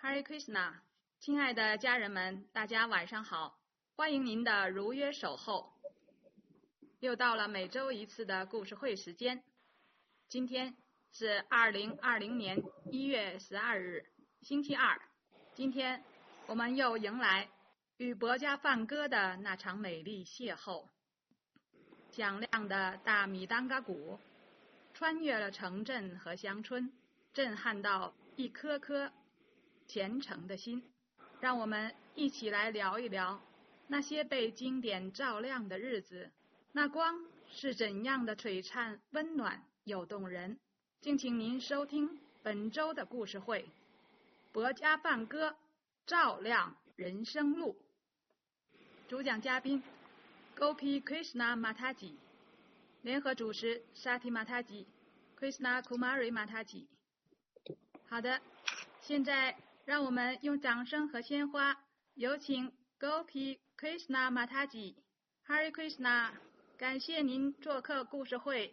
Hare Krishna， 亲爱的家人们，大家晚上好！欢迎您的如约守候。又到了每周一次的故事会时间。今天是2020年1月12日，星期二。今天我们又迎来与薄伽梵歌的那场美丽邂逅。响亮的大米当嘎鼓穿越了城镇和乡村，震撼到一颗颗虔诚的心。让我们一起来聊一聊那些被经典照亮的日子，那光是怎样的璀璨、温暖又动人。敬请您收听本周的故事会，薄伽梵歌照亮人生路。主讲嘉宾 Gopi Krishna Mataji， 联合主持 Sati Mataji、 Krishna Kumari Mataji。 好的，现在让我们用掌声和鲜花有请 Gopi Krishna Mataji。 Hare Krishna， 感谢您做客故事会。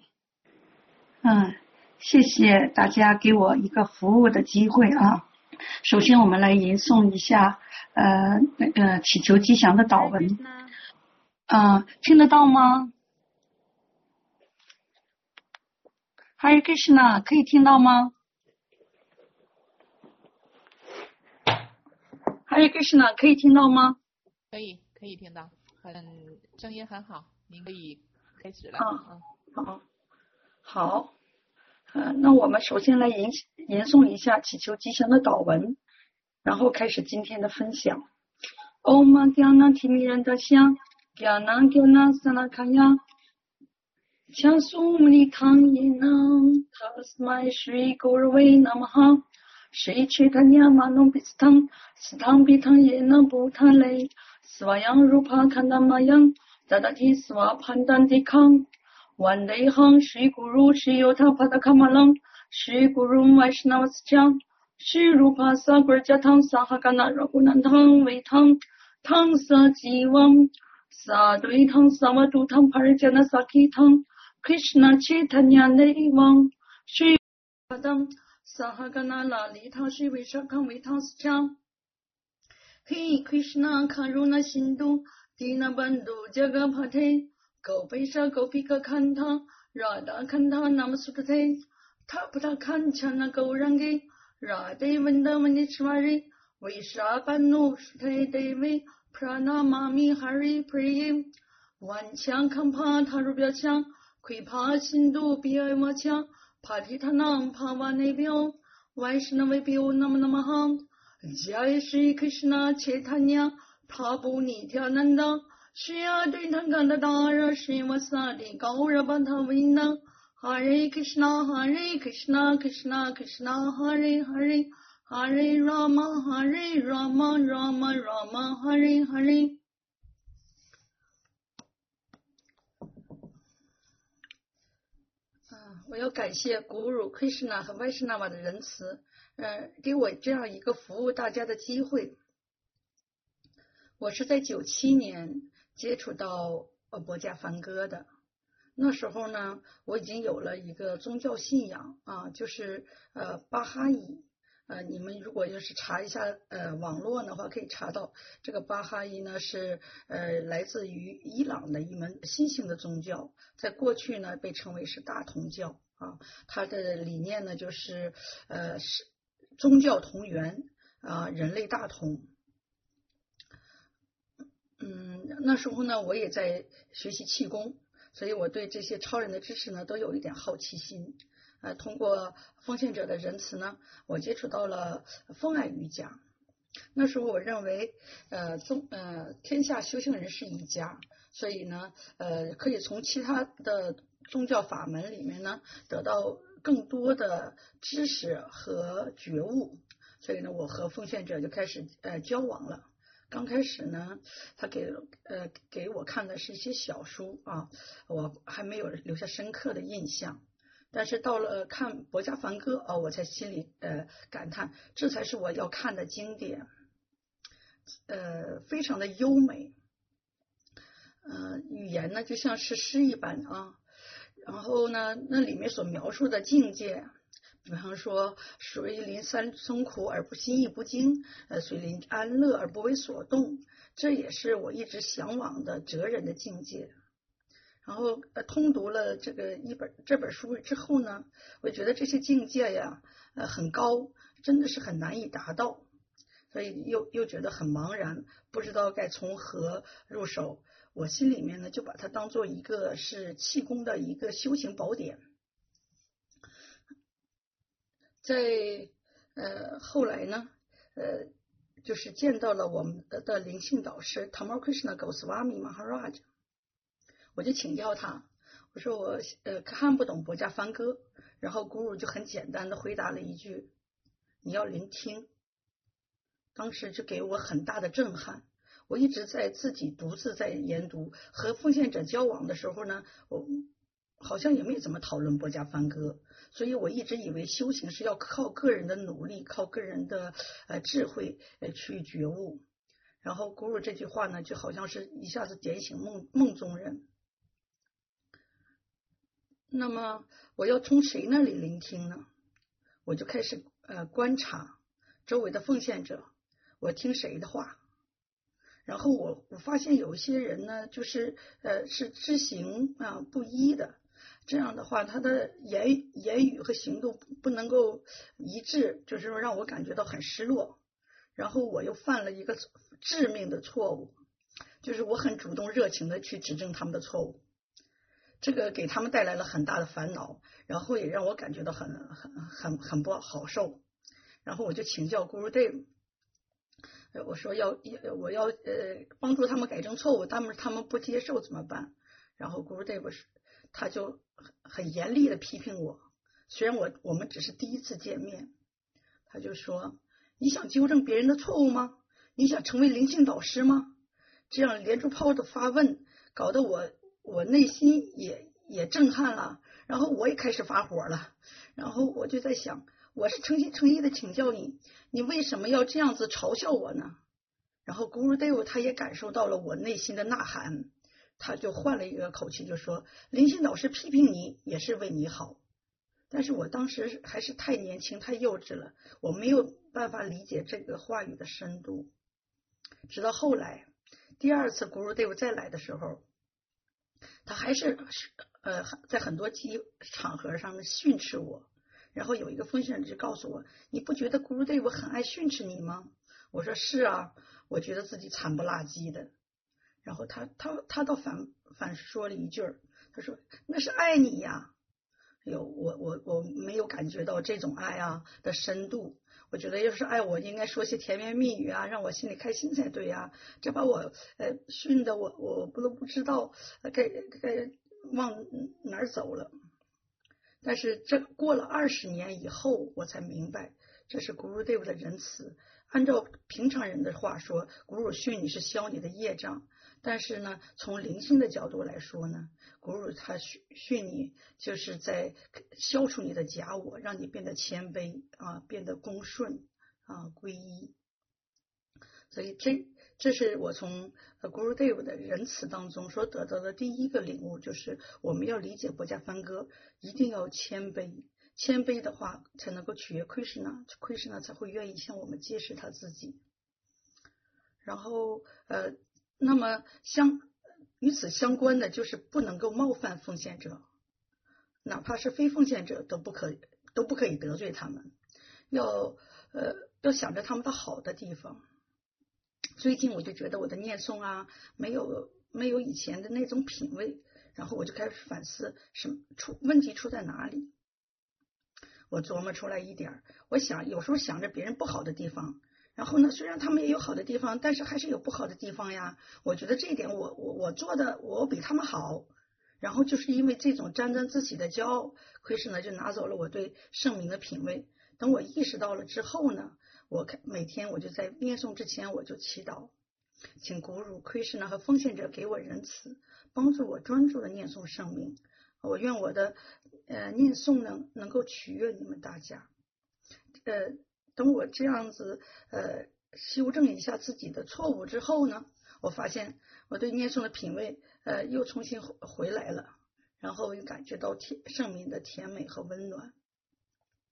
谢谢大家给我一个服务的机会啊。首先我们来吟诵一下祈求吉祥的祷文。听得到吗？ Hare Krishna， 可以听到吗？ Hare Krishna， 可以听到吗？ 可以听到，声音很好，您可以开始了。 好。那我们首先来吟诵一下祈求吉祥的祷文，然后开始今天的分享。Om Gyana Timirandasya Gyana Gyana Sanakaya Chasumni Kanyena Tasmai Shri Gurave Namaha Shri Chaitanya Manopistam Sitam Pitang Yena Bhutale Svayam Rupa Kandamayam Dadati Swapandantikam Vandeham Shri Guru Shri Yota Padakamalam Shri Guru Vaishnavascha Shri Rupa Sagrajatam Sahagana Raghunandam Vaitam Tang Sajivam Sadvaitam Savadutam Parijana Sakitam Krishna Chaitanya Devam Shri Padam Sahagana Lalita Shri Vishakam Vitascha Hey Krishna Karuna Sindhu Dinabandhu Jagapate Gopesha Gopika Kanta Radha Kanta Namasukate Tapata Kanchana Gaurangi Radhe Vandamanichvari Vishabhanu Shute Devi Pranamami Hari Priya Vanchang Kampa Tarubhyachang Kripa Sindhu Bhyavachang Patitanam Pavanebhyo Vaishnavebhyo Namaha Jai Shri Krishna Chaitanya Prabhu Nityananda Shri Advaita Gadadhara Srivasadi Gaurabhadhavina Hare Krishna Krishna Krishna Hare Hare Hare Rama Rama Rama Hare Hare。我要感谢Guru Krishna和 Vaishnava 的仁慈，给我这样一个服务大家的机会。我是在97年接触到薄伽梵歌的。那时候呢，我已经有了一个宗教信仰啊，就是巴哈伊。你们如果要是查一下网络的话，可以查到这个巴哈伊呢是来自于伊朗的一门新兴的宗教，在过去呢被称为是大同教啊。它的理念呢就是是宗教同源啊，人类大同。那时候呢我也在学习气功，所以我对这些超人的知识呢都有一点好奇心。通过奉献者的仁慈呢，我接触到了风爱瑜伽。那时候我认为天下修行人是一家，所以呢可以从其他的宗教法门里面呢得到更多的知识和觉悟，所以呢我和奉献者就开始交往了。刚开始呢他给我看的是一些小书啊，我还没有留下深刻的印象。但是到了看薄伽梵歌我才心里感叹，这才是我要看的经典，非常的优美，语言呢就像是诗一般啊。然后呢，那里面所描述的境界比方说谁临山松苦而不心意不惊，谁临安乐而不为所动，这也是我一直向往的哲人的境界。然后通读了这本书之后呢，我觉得这些境界呀很高，真的是很难以达到，所以又觉得很茫然，不知道该从何入手。我心里面呢就把它当做一个是气功的一个修行宝典。在后来呢就是见到了我们的灵性导师 Tamal Krishna Goswami Maharaj， 我就请教他，我说我看不懂薄伽梵歌，然后 Guru 就很简单的回答了一句，你要聆听。当时就给我很大的震撼。我一直在自己独自在研读，和奉献者交往的时候呢，我好像也没怎么讨论薄伽梵歌，所以我一直以为修行是要靠个人的努力，靠个人的智慧去觉悟。然后 Guru 这句话呢，就好像是一下子点醒梦中人。那么我要从谁那里聆听呢？我就开始观察周围的奉献者，我听谁的话。然后我发现有一些人呢，就是是知行不一的，这样的话他的言语和行动不能够一致，就是说让我感觉到很失落。然后我又犯了一个致命的错误，就是我很主动热情的去指正他们的错误，这个给他们带来了很大的烦恼，然后也让我感觉到很不好受。然后我就请教 Gurudev，我说我要帮助他们改正错误，他们不接受怎么办？然后 Gurudev 他就很严厉的批评我，虽然我们只是第一次见面，他就说，你想纠正别人的错误吗？你想成为灵性导师吗？这样连珠炮的发问，搞得我内心也震撼了，然后我也开始发火了。然后我就在想，我是诚心诚意的请教你，你为什么要这样子嘲笑我呢？然后 Gurudev 他也感受到了我内心的呐喊，他就换了一个口气，就说，灵性导师批评你也是为你好。但是我当时还是太年轻太幼稚了，我没有办法理解这个话语的深度。直到后来第二次 Gurudev 再来的时候，他还是在很多场合上训斥我。然后有一个奉献者就告诉我，你不觉得 Gurudev 很爱训斥你吗？我说是啊，我觉得自己惨不拉几的。然后他倒反说了一句，他说那是爱你呀。我没有感觉到这种爱的深度。我觉得要是爱我，应该说些甜言蜜语让我心里开心才对这把我训的我不知道该往哪儿走了。但是这过了20年以后，我才明白这是 Gurudev 的仁慈。按照平常人的话说，Guru 训你是消你的业障，但是呢，从灵性的角度来说呢，Guru 他训你就是在消除你的假我，让你变得谦卑变得恭顺皈依。所以这是我从 Gurudev 的仁慈当中所得到的第一个领悟，就是我们要理解薄伽梵歌，一定要谦卑。谦卑的话才能够取悦 Krishna 才会愿意向我们揭示他自己。然后那么与此相关的就是不能够冒犯奉献者，哪怕是非奉献者都不可以得罪他们，要想着他们的好的地方。最近我就觉得我的念诵没有以前的那种品味，然后我就开始反思问题出在哪里。我琢磨出来一点，我有时候想着别人不好的地方，然后呢，虽然他们也有好的地方，但是还是有不好的地方呀。我觉得这一点我做的我比他们好，然后就是因为这种沾自喜的骄傲，Krishna就拿走了我对圣名的品味。等我意识到了之后呢，每天我就在念诵之前我就祈祷，请Guru Krishna和奉献者给我仁慈，帮助我专注的念诵圣名。我愿我的念诵能够取悦你们大家。等我这样子修正一下自己的错误之后呢，我发现我对念诵的品味又重新回来了，然后又感觉到圣名的甜美和温暖。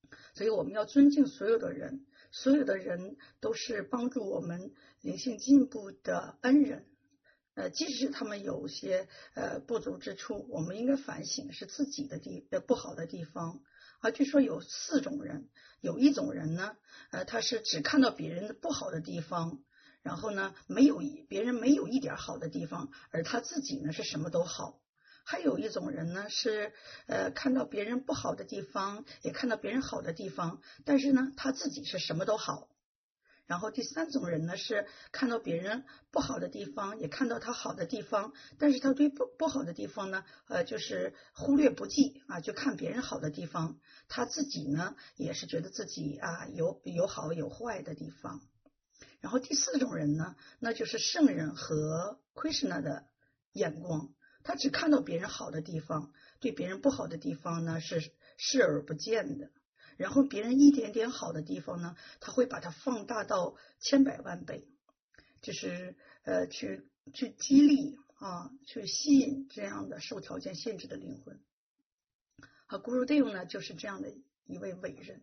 所以我们要尊敬所有的人，所有的人都是帮助我们灵性进步的恩人。即使他们有些不足之处，我们应该反省是自己的不好的地方。据说有4种人，有一种人呢，他是只看到别人的不好的地方，然后呢，别人没有一点好的地方，而他自己呢是什么都好。还有一种人呢是看到别人不好的地方，也看到别人好的地方，但是呢他自己是什么都好。然后第3种人呢是看到别人不好的地方，也看到他好的地方，但是他对不好的地方呢就是忽略不计就看别人好的地方，他自己呢也是觉得自己有好有坏的地方。然后第4种人呢，那就是圣人和Krishna的眼光，他只看到别人好的地方，对别人不好的地方呢是视而不见的。然后别人一点点好的地方呢，他会把它放大到千百万倍，就是去激励去吸引这样的受条件限制的灵魂。Gurudev 呢就是这样的一位伟人。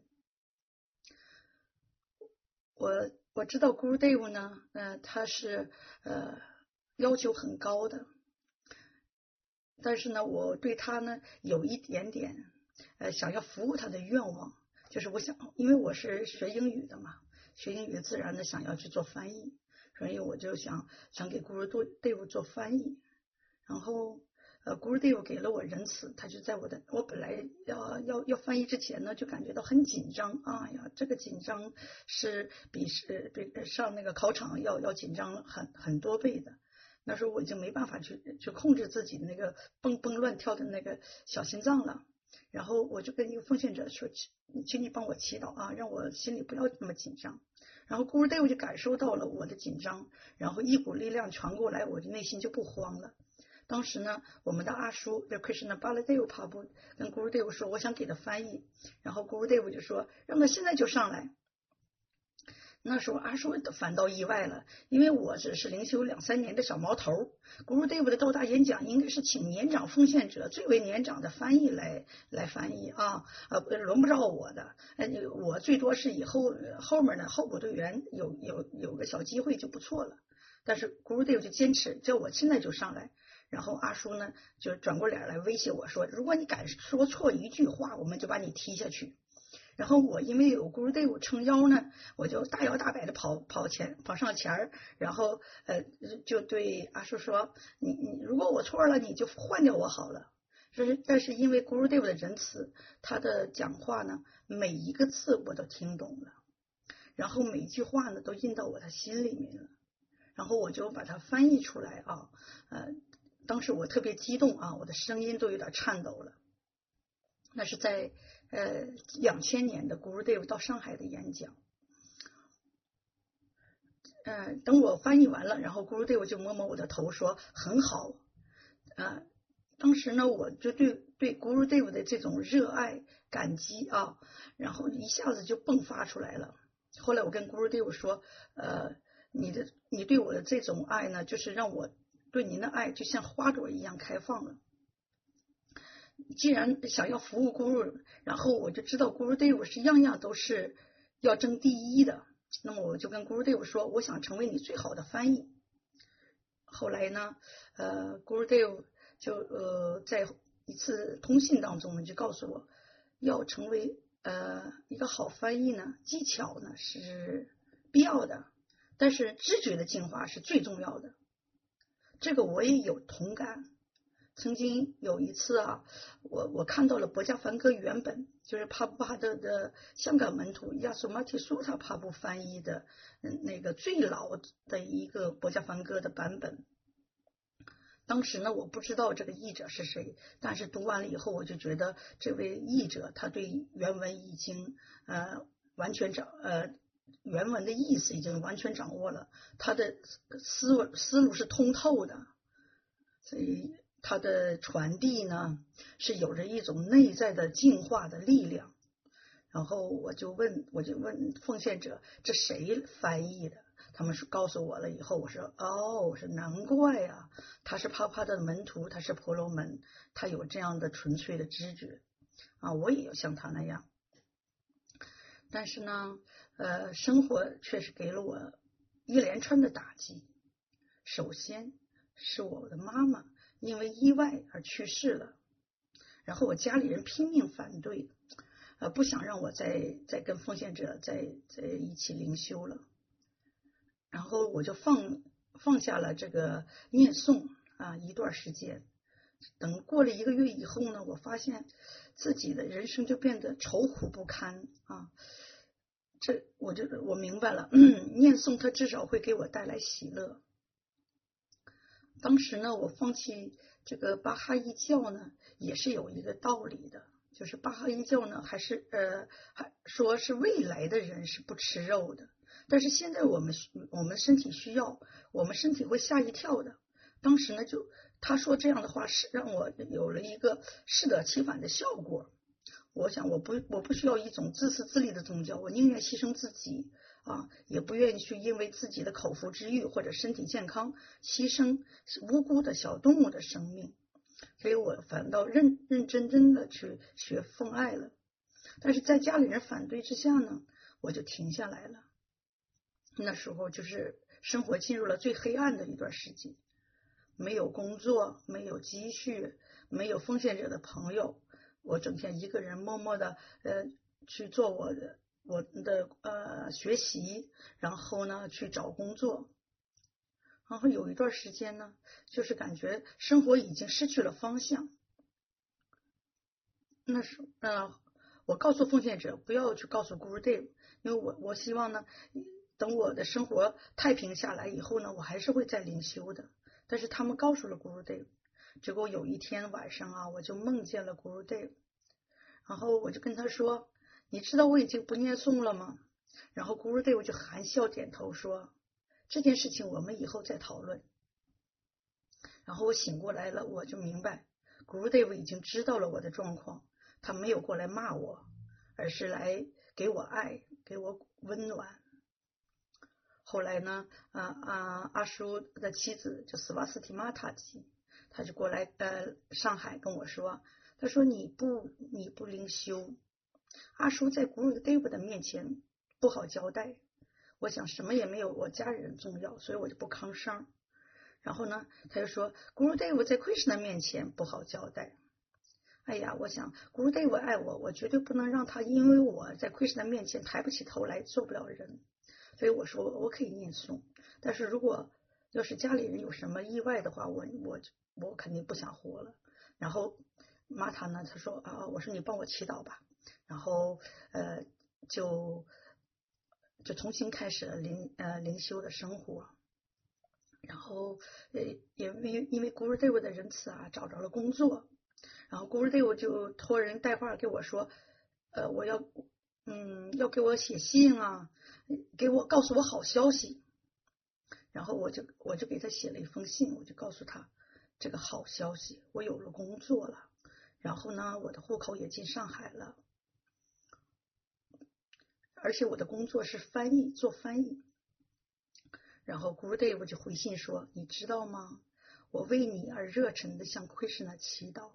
我知道 Gurudev 呢他是要求很高的，但是呢我对他呢有一点点想要服务他的愿望，就是我想，因为我是学英语的嘛，学英语自然的想要去做翻译，所以我就想给 Gurudev 做翻译。然后Gurudev 给了我仁慈，他就在我本来要翻译之前呢，就感觉到很紧张这个紧张是比上那个考场要紧张很多倍的。那时候我已经没办法去控制自己那个蹦蹦乱跳的那个小心脏了。然后我就跟一个奉献者说，请你帮我祈祷让我心里不要那么紧张。然后 Gurudev 就感受到了我的紧张，然后一股力量传过来，我的内心就不慌了。当时呢，我们的阿叔Krishna Baladev Prabhu跟 Gurudev 说，我想给他翻译，然后 Gurudev 就说让他现在就上来。那时候阿叔反倒意外了，因为我只是灵修2-3年的小毛头，Gurudev 的道大演讲应该是请年长奉献者最为年长的翻译来翻译轮不着我的，我最多是以后面的候补队员有个小机会就不错了。但是 Gurudev 就坚持叫我现在就上来，然后阿叔呢就转过脸来威胁我说，如果你敢说错一句话，我们就把你踢下去。然后我因为有 Gurudev 撑腰呢，我就大摇大摆的跑上前，然后就对阿叔说，你如果我错了，你就换掉我好了。但是因为 Gurudev 的仁慈，他的讲话呢每一个字我都听懂了，然后每一句话呢都印到我的心里面了，然后我就把它翻译出来当时我特别激动我的声音都有点颤抖了。那是在2000年的 Gurudev 到上海的演讲。等我翻译完了，然后 Gurudev 就摸摸我的头说很好。当时呢我就对 Gurudev 的这种热爱感激然后一下子就迸发出来了。后来我跟 Gurudev 说你对我的这种爱呢，就是让我对您的爱就像花朵一样开放了。既然想要服务 Guru， 然后我就知道 Gurudev 是样样都是要争第一的，那么我就跟 Gurudev 说，我想成为你最好的翻译。后来呢Gurudev 就在一次通信当中呢就告诉我，要成为一个好翻译呢，技巧呢是必要的，但是知觉的进化是最重要的。这个我也有同感。曾经有一次我看到了薄伽梵歌原本，就是帕布帕德的香港门徒亚苏马提苏塔帕布翻译的那个最老的一个薄伽梵歌的版本。当时呢我不知道这个译者是谁，但是读完了以后我就觉得这位译者他对原文已经完全原文的意思已经完全掌握了，他的思路是通透的，所以他的传递呢是有着一种内在的净化的力量。然后我就问奉献者，这谁翻译的？他们告诉我了以后，我说是难怪他是帕帕的门徒，他是婆罗门，他有这样的纯粹的知觉我也要像他那样。 但是呢，生活确实给了我一连串的打击。首先是我的妈妈因为意外而去世了，然后我家里人拼命反对，不想让我再跟奉献者在一起灵修了，然后我就放下了这个念诵一段时间。等过了1个月以后呢，我发现自己的人生就变得愁苦不堪啊。我明白了，念诵它至少会给我带来喜乐。当时呢，我放弃这个巴哈伊教呢，也是有一个道理的，就是巴哈伊教呢，还说是未来的人是不吃肉的，但是现在我们身体需要，我们身体会吓一跳的。当时呢，他说这样的话是让我有了一个适得其反的效果。我想我不需要一种自私自利的宗教，我宁愿牺牲自己也不愿意去因为自己的口腹之欲或者身体健康牺牲无辜的小动物的生命。所以我反倒认真的去学奉爱了。但是在家里人反对之下呢，我就停下来了。那时候就是生活进入了最黑暗的一段时期，没有工作，没有积蓄，没有奉献者的朋友，我整天一个人默默的去做我的学习，然后呢去找工作。然后有一段时间呢，就是感觉生活已经失去了方向。那时我告诉奉献者不要去告诉 Guru Dev， 因为我希望呢，等我的生活太平下来以后呢，我还是会再灵修的。但是他们告诉了 Guru Dev， 结果有一天晚上我就梦见了 Guru Dev， 然后我就跟他说，你知道我已经不念诵了吗？然后 Guru Dev 就含笑点头说，这件事情我们以后再讨论。然后我醒过来了，我就明白 Guru Dev 已经知道了我的状况，他没有过来骂我，而是来给我爱，给我温暖。后来呢，阿叔的妻子就斯瓦斯提玛塔吉，他就过来上海跟我说，他说你不灵修，阿叔在 Guru Dev 的面前不好交代，我想什么也没有我家人重要，所以我就不吭声。然后呢，他就说 Guru Dev 在 Krishna 面前不好交代。哎呀，我想 Guru Dev 爱我，我绝对不能让他因为我在 Krishna 面前抬不起头来，做不了人。所以我说我可以念诵，但是如果要是家里人有什么意外的话，我肯定不想活了。然后玛塔呢，他说我说你帮我祈祷吧。然后就重新开始了灵修的生活。然后因为 Guru Dev 的仁慈找着了工作，然后 Guru Dev 就托人带话给我说，我要给我写信告诉我好消息。然后我就给他写了一封信，我就告诉他这个好消息，我有了工作了，然后呢我的户口也进上海了，而且我的工作是做翻译。然后 Guru Dev 就回信说，你知道吗，我为你而热忱的向 Krishna 祈祷。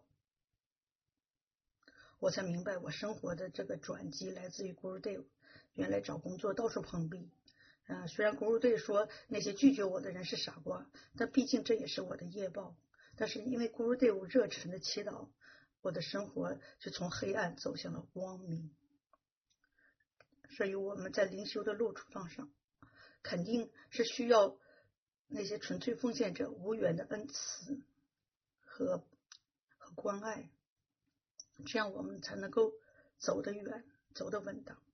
我才明白我生活的这个转机来自于 Guru Dev。 原来找工作到处碰壁，虽然 Guru Dev 说那些拒绝我的人是傻瓜，但毕竟这也是我的业报。但是因为 Guru Dev 热忱的祈祷，我的生活就从黑暗走向了光明。所以我们在灵修的路途上肯定是需要那些纯粹奉献者无缘的恩慈和关爱，这样我们才能够走得远，走得稳当。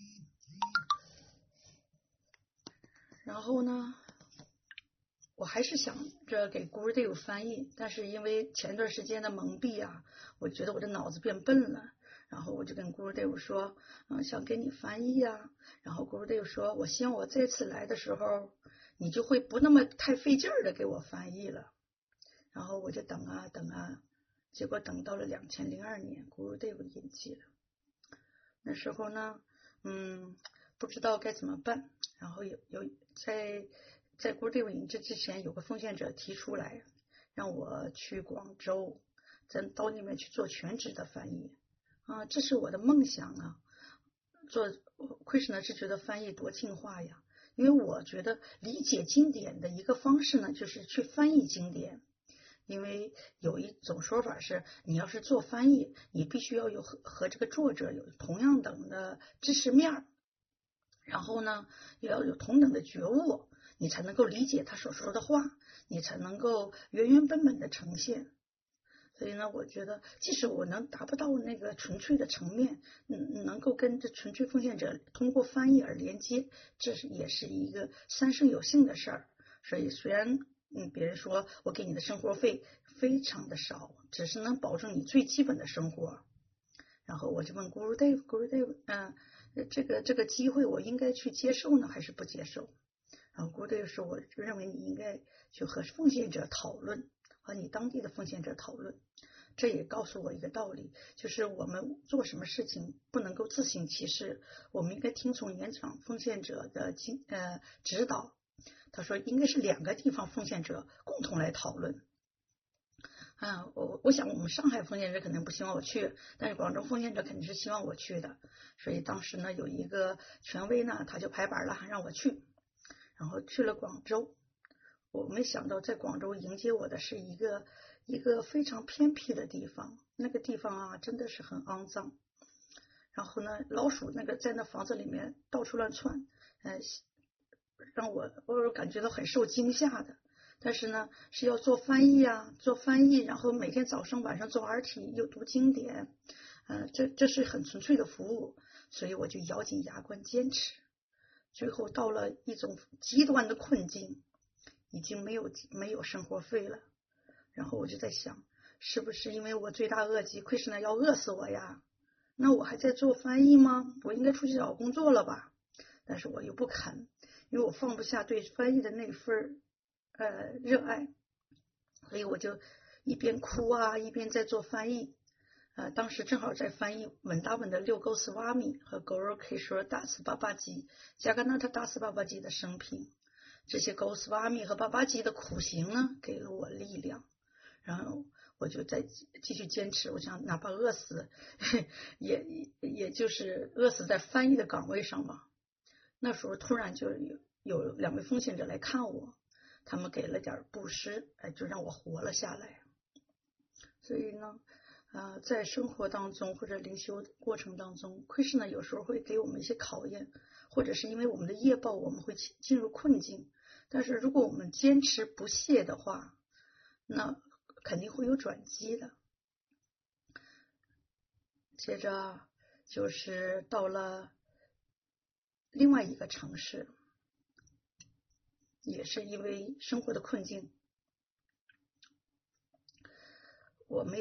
然后呢，我还是想着给 Guru Dev 翻译，但是因为前段时间的蒙蔽我觉得我的脑子变笨了。然后我就跟 Guru Dev 说，想给你翻译然后 Guru Dev 说，我希望我这次来的时候，你就会不那么太费劲的给我翻译了。然后我就等结果等到了2002年 Guru Dev 引进了。那时候呢，不知道该怎么办。然后在 Guru Dev 引进之前，有个奉献者提出来让我去广州，到那边去做全职的翻译这是我的梦想做Krishna智觉的翻译多净化呀！因为我觉得理解经典的一个方式呢，就是去翻译经典。因为有一种说法是，你要是做翻译，你必须要有和这个作者有同样等的知识面，然后呢，也要有同等的觉悟，你才能够理解他所说的话，你才能够原原本本的呈现。所以呢，我觉得即使我能达不到那个纯粹的层面，能够跟这纯粹奉献者通过翻译而连接，这也是一个三生有幸的事儿。所以虽然别人说我给你的生活费非常的少，只是能保证你最基本的生活，然后我就问 Gurudev， 这个机会我应该去接受呢，还是不接受？然后 Gurudev 说，我认为你应该去和奉献者讨论，和你当地的奉献者讨论。这也告诉我一个道理，就是我们做什么事情不能够自行其事，我们应该听从年长奉献者的指导。他说应该是2个地方奉献者共同来讨论。我想我们上海奉献者肯定不希望我去，但是广州奉献者肯定是希望我去的。所以当时呢，有一个权威呢，他就拍板了，让我去。然后去了广州，我没想到在广州迎接我的是一个非常偏僻的地方，那个地方啊真的是很肮脏。然后呢，老鼠在那房子里面到处乱窜，让我感觉到很受惊吓的。但是呢，是要做翻译啊，做翻译，然后每天早上晚上做RT，又读经典，这是很纯粹的服务，所以我就咬紧牙关坚持。最后到了一种极端的困境，已经没有生活费了。然后我就在想，是不是因为我罪大恶极，Krishna要饿死我呀？那我还在做翻译吗？我应该出去找工作了吧？但是我又不肯，因为我放不下对翻译的那份热爱，所以我就一边哭啊，一边在做翻译。当时正好在翻译文达文的6勾斯瓦米和 Guru Kishore Das Babaji Jagannatha Das Babaji的生平。这些勾斯瓦米和巴巴吉的苦行呢，给了我力量。然后我就再继续坚持，我想哪怕饿死，也就是饿死在翻译的岗位上嘛。那时候突然就有2位奉献者来看我，他们给了点布施，就让我活了下来。所以呢，在生活当中或者灵修过程当中，Krishna有时候会给我们一些考验，或者是因为我们的业报，我们会进入困境。但是如果我们坚持不懈的话，那肯定会有转机的。接着就是到了另外一个城市，也是因为生活的困境，我没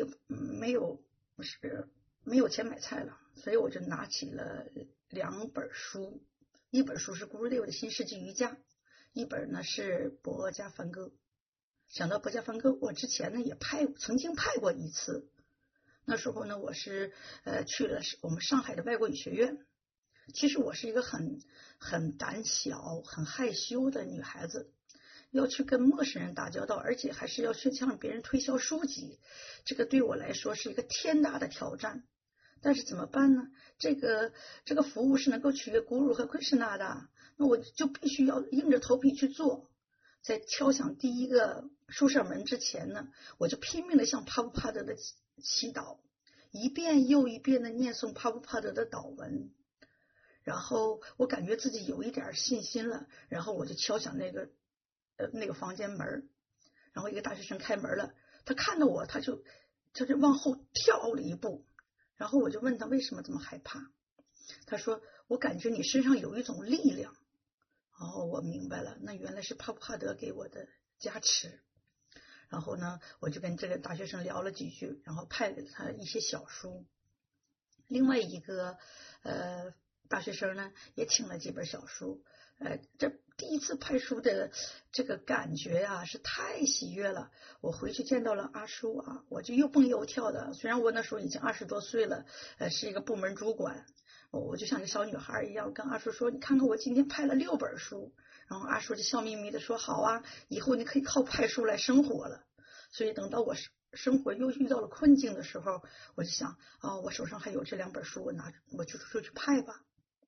有钱买菜了，所以我就拿起了2本书，一本书是Gurudev的新世纪瑜伽，一本呢是博加梵歌。想到博加梵歌，我之前呢也曾经派过一次。那时候呢，我是去了我们上海的外国语学院。其实我是一个很胆小、很害羞的女孩子，要去跟陌生人打交道，而且还是要去向别人推销书籍，这个对我来说是一个天大的挑战。但是怎么办呢？这个服务是能够取悦Guru和Krishna的，那我就必须要硬着头皮去做。在敲响第一个书舍门之前呢，我就拼命的向帕布帕德的祈祷，一遍又一遍的念诵帕布帕德的祷文。然后我感觉自己有一点信心了，然后我就敲响那个房间门，然后一个大学生开门了，他看到我，他就往后跳了一步，然后我就问他为什么这么害怕，他说我感觉你身上有一种力量。我明白了，那原来是帕布帕德给我的加持。然后呢，我就跟这个大学生聊了几句，然后派给他一些小书。另外一个大学生呢，也请了几本小书。这第一次派书的这个感觉呀，是太喜悦了。我回去见到了阿叔啊，我就又蹦又跳的。虽然我那时候已经20多岁了，是一个部门主管。我就像个小女孩一样跟阿叔说，你看看我今天派了6本书。然后阿叔就笑眯眯的说，好啊，以后你可以靠派书来生活了。所以等到我生活又遇到了困境的时候，我就想，我手上还有这2本书，我就出去派吧。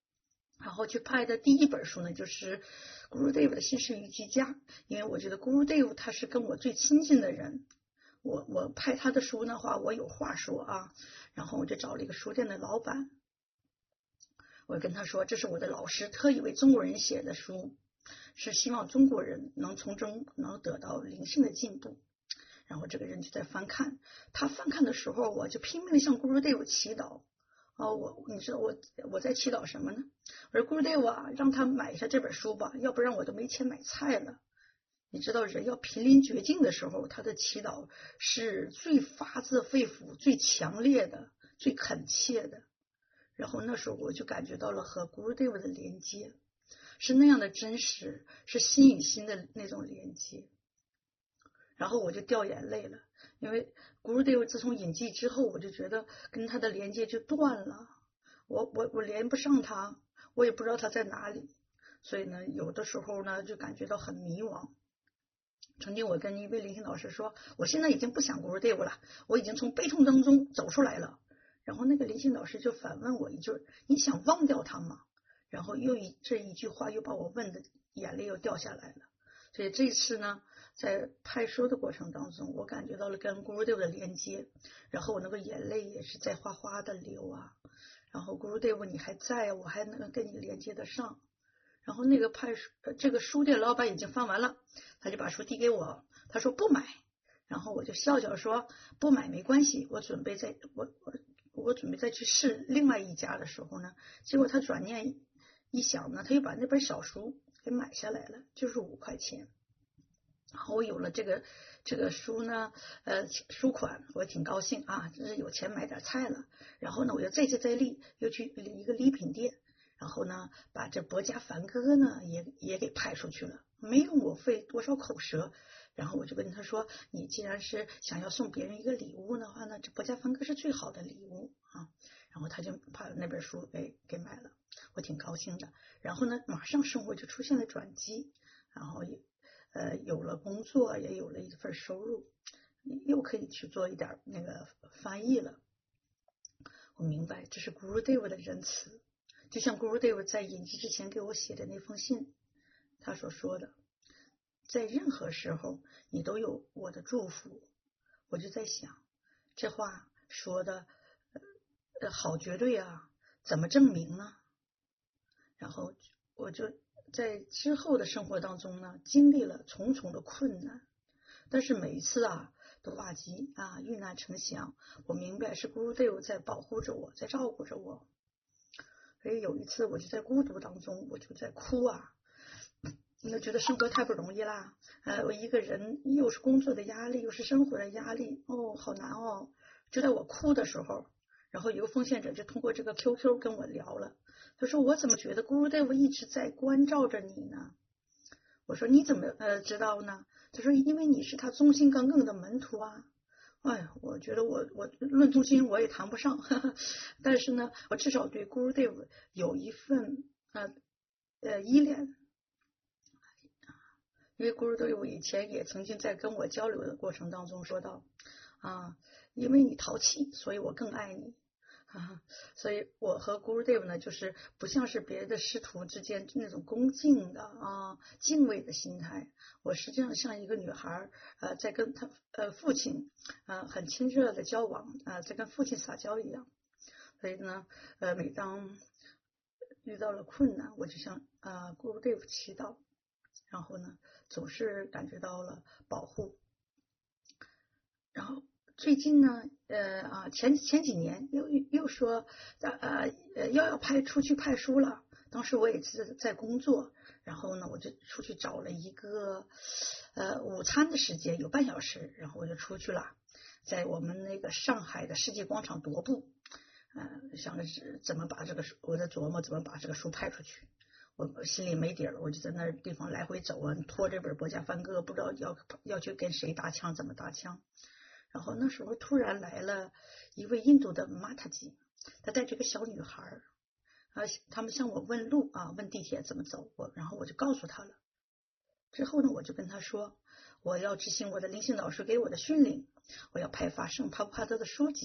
然后去派的第一本书呢，就是Guru Dev 的新式瑜伽，因为我觉得 Guru Dev 他是跟我最亲近的人，我派他的书的话，我有话说啊。然后我就找了一个书店的老板，我跟他说，这是我的老师特意为中国人写的书，是希望中国人能从中能得到灵性的进步。然后这个人就在翻看，他翻看的时候，我就拼命的向 Guru Dev 祈祷。你知道我在祈祷什么呢？我说 Guru Dev 啊，让他买一下这本书吧，要不然我都没钱买菜了。你知道人要濒临绝境的时候，他的祈祷是最发自肺腑、最强烈的、最恳切的。然后那时候我就感觉到了和 Guru Dev 的连接是那样的真实，是心与心的那种连接。然后我就掉眼泪了，因为 Guru Dev 自从隐迹之后，我就觉得跟他的连接就断了，我连不上他，我也不知道他在哪里，所以呢，有的时候呢就感觉到很迷茫。曾经我跟一位灵性老师说，我现在已经不想 Guru Dev 了，我已经从悲痛当中走出来了。然后那个灵性老师就反问我一句，你想忘掉他吗？然后这一句话又把我问的眼泪又掉下来了。所以这次呢，在派书的过程当中，我感觉到了跟 Guru Dev 的连接，然后我那个眼泪也是在哗哗的流啊。然后 Guru Dev 你还在，我还能跟你连接得上。然后那个这个书店老板已经翻完了，他就把书递给我，他说不买。然后我就笑笑说不买没关系，我准备再去试另外一家的时候呢，结果他转念一想呢，他又把那本小书给买下来了，就是5块钱。然后我有了这个书呢，书款，我挺高兴啊，这是有钱买点菜了。然后呢，我又再接再厉，又去一个礼品店，然后呢，把这博家梵歌呢也给派出去了，没用我费多少口舌。然后我就跟他说，你既然是想要送别人一个礼物的话呢，这博家梵歌是最好的礼物啊。然后他就把那本书给买了，我挺高兴的。然后呢，马上生活就出现了转机，然后有了工作，也有了一份收入，又可以去做一点那个翻译了。我明白这是 Guru Dev 的仁慈，就像 Guru Dev 在隐迹之前给我写的那封信，他所说的，在任何时候你都有我的祝福。我就在想，这话说的好绝对啊，怎么证明呢？然后我就在之后的生活当中呢，经历了重重的困难，但是每一次啊都化机啊，遇难成祥。我明白是 Guru Dev 在保护着我，在照顾着我。所以有一次我就在孤独当中，我就在哭啊，那觉得生活太不容易啦。我一个人又是工作的压力，又是生活的压力，好难哦。就在我哭的时候，然后有个奉献者就通过这个 QQ 跟我聊了，他说我怎么觉得 Guru Dev 一直在关照着你呢？我说你怎么知道呢？他说因为你是他忠心耿耿的门徒啊。哎呀，我觉得我论忠心我也谈不上，但是呢，我至少对 Guru Dev 有一份依恋。因为 Guru Dev 以前也曾经在跟我交流的过程当中说到啊，因为你淘气，所以我更爱你啊。所以我和 Guru Dev 呢，就是不像是别的师徒之间那种恭敬的敬畏的心态，我实际上像一个女孩在跟她父亲很亲热的交往在跟父亲撒娇一样。所以呢每当遇到了困难，我就向Guru Dev 祈祷，然后呢总是感觉到了保护。然后最近呢前几年又说要出去派书了，当时我也是在工作，然后呢我就出去找了一个午餐的时间，有半小时，然后我就出去了，在我们那个上海的世纪广场踱步，想着怎么把这个书，我在琢磨怎么把这个书派出去。我心里没底儿，我就在那地方来回走啊，拖这本博家梵歌，不知道要去跟谁搭腔，怎么搭腔。然后那时候突然来了一位印度的玛塔吉，他带着个小女孩他们向我问路问地铁怎么走，然后我就告诉他了。之后呢，我就跟他说，我要执行我的灵性老师给我的训令，我要派发圣帕布帕德的书籍，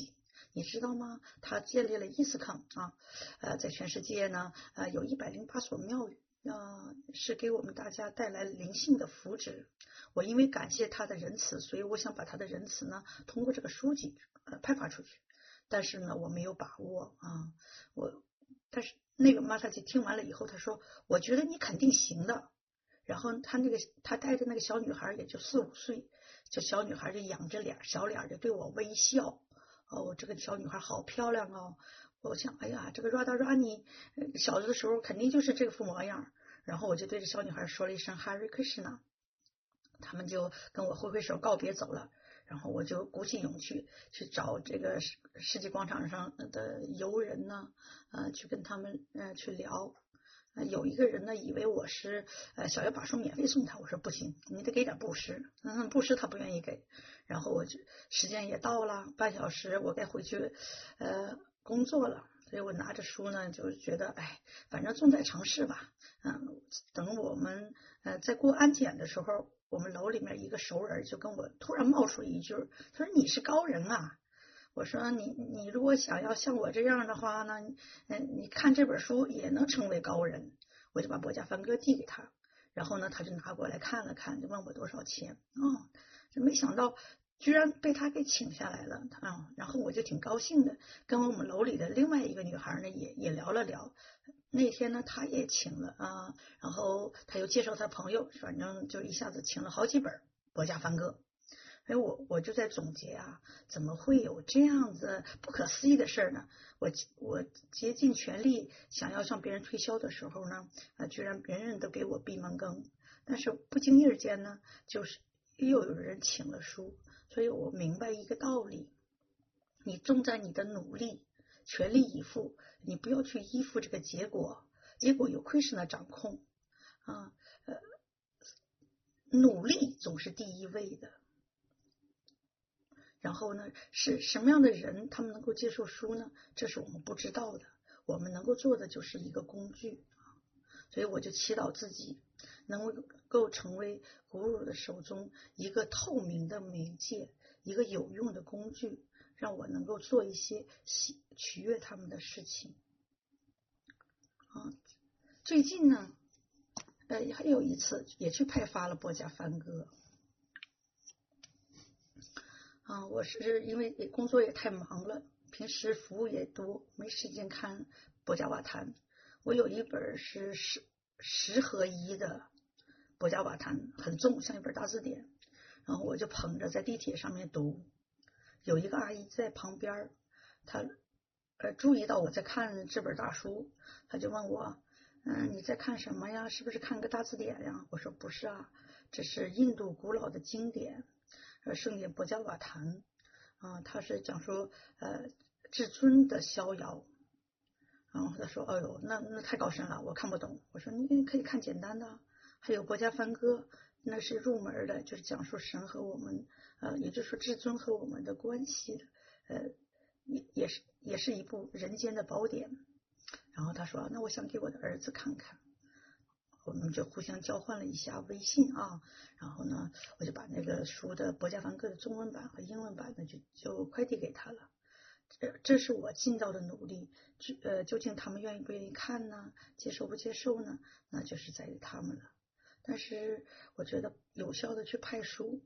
你知道吗？他建立了伊斯康啊，在全世界呢，有108所庙宇，是给我们大家带来灵性的福祉。我因为感谢他的仁慈，所以我想把他的仁慈呢，通过这个书籍派发出去。但是呢，我没有把握啊，但是那个马萨吉听完了以后，他说：“我觉得你肯定行的。”然后他带着那个小女孩，也就4、5岁，这小女孩就仰着小脸就对我微笑。哦，这个小女孩好漂亮哦！我想，哎呀，这个 Radharani 小的时候肯定就是这副模样。然后我就对着小女孩说了一声 Hare Krishna， 他们就跟我挥挥手告别走了。然后我就鼓起勇气去找这个世纪广场上的游人呢，去跟他们去聊。有一个人呢，以为我是小摇把书免费送他，我说不行，你得给点布施。布施他不愿意给。然后我就时间也到了，半小时我该回去工作了，所以我拿着书呢，就觉得反正重在尝试吧。等我们在过安检的时候，我们楼里面一个熟人就跟我突然冒出一句，他说：“你是高人啊。”我说你如果想要像我这样的话呢，你看这本书也能成为高人。我就把薄伽梵歌递给他，然后呢他就拿过来看了看，就问我多少钱。没想到居然被他给请下来了。然后我就挺高兴的，跟我们楼里的另外一个女孩呢也聊了聊。那天呢他也请了然后他又介绍他朋友，反正就一下子请了好几本薄伽梵歌。我就在总结怎么会有这样子不可思议的事呢？我竭尽全力想要向别人推销的时候呢，居然人人都给我闭门羹。但是不经意间呢，就是又有人请了书。所以我明白一个道理，你重在你的努力，全力以赴，你不要去依附这个结果，结果有Krishna掌控努力总是第一位的。然后呢，是什么样的人他们能够接受书呢？这是我们不知道的，我们能够做的就是一个工具。所以我就祈祷自己能够成为古鲁的手中一个透明的媒介，一个有用的工具，让我能够做一些取悦他们的事情。最近呢还有一次也去派发了薄伽梵歌。我是因为工作也太忙了，平时服务也多，没时间看薄伽瓦坛。我有一本是10合1的薄伽瓦坛，很重，像一本大字典。然后我就捧着在地铁上面读。有一个阿姨在旁边，她注意到我在看这本大书，她就问我你在看什么呀？是不是看个大字典呀？我说不是这是印度古老的经典圣典薄伽瓦坛他是讲说至尊的逍遥。然后他说哎呦那太高深了，我看不懂。我说你可以看简单的，还有薄伽梵歌，那是入门的，就是讲述神和我们也就是说至尊和我们的关系的也是一部人间的宝典。然后他说那我想给我的儿子看看。我们就互相交换了一下微信然后呢我就把那个书的薄伽梵歌的中文版和英文版呢就快递给他了。这是我尽到的努力。究竟他们愿意不愿意看呢，接受不接受呢，那就是在于他们了。但是我觉得有效的去派书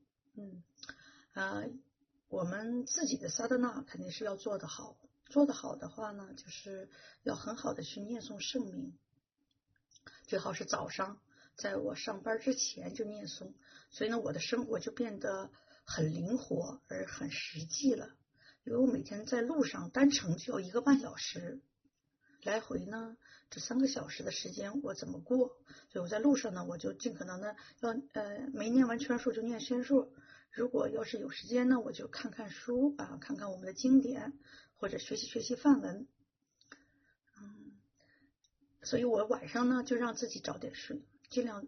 我们自己的萨达那肯定是要做得好，做得好的话呢，就是要很好的去念诵圣名，最好是早上在我上班之前就念诵。所以呢我的生活就变得很灵活而很实际了。因为我每天在路上单程就要1个半小时，来回呢这3个小时的时间我怎么过？所以我在路上呢我就尽可能的要没念完圈数就念圈数。如果要是有时间呢，我就看看书看看我们的经典，或者学习梵文。所以我晚上呢就让自己早点睡，尽量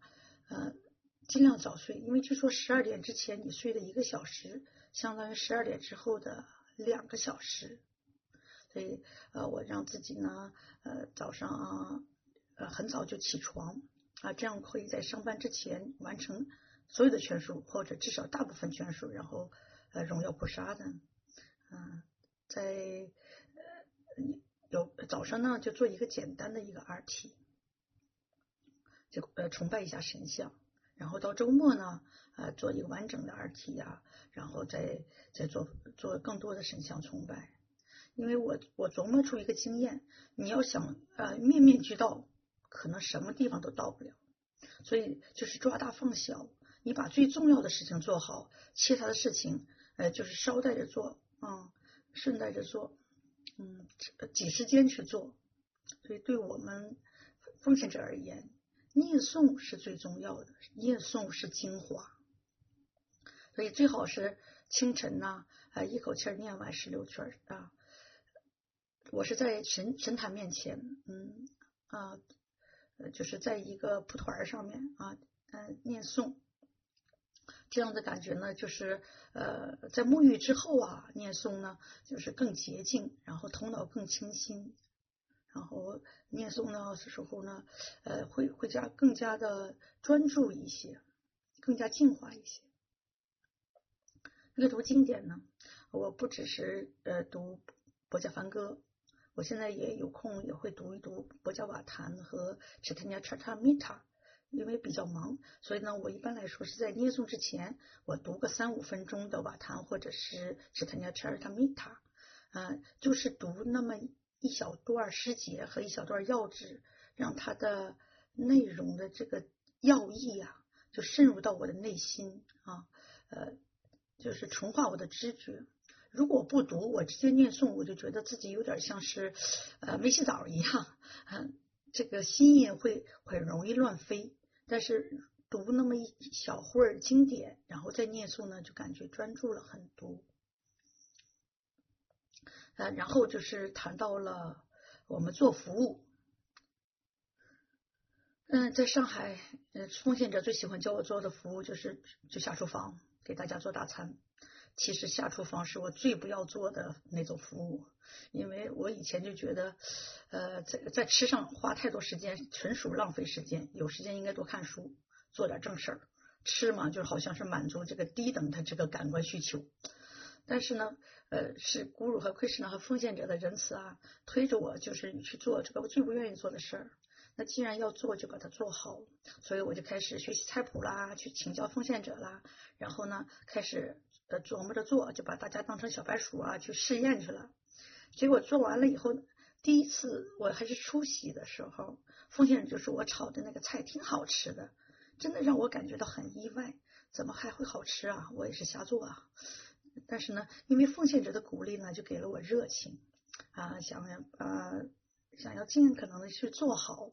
早睡。因为据说12点之前你睡了1个小时，相当于12点之后的2个小时。所以我让自己呢早上很早就起床这样可以在上班之前完成所有的圈数，或者至少大部分圈数，然后荣耀菩萨的在有早上呢就做一个简单的一个 RT， 就崇拜一下神像，然后到周末呢做一个完整的 RT 呀，然后再做更多的神像崇拜。因为我琢磨出一个经验，你要想面面俱到，可能什么地方都到不了，所以就是抓大放小，你把最重要的事情做好，其他的事情就是捎带着做顺带着做，挤时间去做。所以对我们奉献者而言，念诵是最重要的，念诵是精华，所以最好是清晨一口气念完16圈我是在神坛面前，就是在一个蒲团上面念诵，这样的感觉呢，就是在沐浴之后念诵呢，就是更洁净，然后头脑更清新，然后念诵呢时候呢，会更加的专注一些，更加净化一些。阅读经典呢，我不只是读薄伽梵歌，我现在也有空也会读一读薄伽瓦坛和 Chaitanya Charitamrita， 因为比较忙，所以呢我一般来说是在念诵之前我读个3-5分钟的瓦坛或者是 Chaitanya Charitamrita， 就是读那么一小段诗节和一小段要旨，让它的内容的这个要义就渗入到我的内心就是纯化我的知觉。如果不读，我直接念诵，我就觉得自己有点像是没洗澡一样，这个心也会很容易乱飞。但是读那么一小会儿经典，然后再念诵呢，就感觉专注了很多。然后就是谈到了我们做服务。在上海，奉献者最喜欢教我做的服务就下厨房给大家做大餐。其实下厨房是我最不要做的那种服务，因为我以前就觉得在吃上花太多时间，纯属浪费时间，有时间应该多看书，做点正事儿。吃嘛，就好像是满足这个低等的这个感官需求。但是呢是古鲁和奎什纳和奉献者的仁慈推着我就是去做这个我最不愿意做的事儿。那既然要做，就把它做好，所以我就开始学习菜谱啦，去请教奉献者啦，然后呢开始琢磨着做，就把大家当成小白鼠去试验去了。结果做完了以后，第一次我还是出席的时候，奉献者就说我炒的那个菜挺好吃的，真的让我感觉到很意外，怎么还会好吃我也是瞎做但是呢，因为奉献者的鼓励呢，就给了我热情想要尽可能的去做好。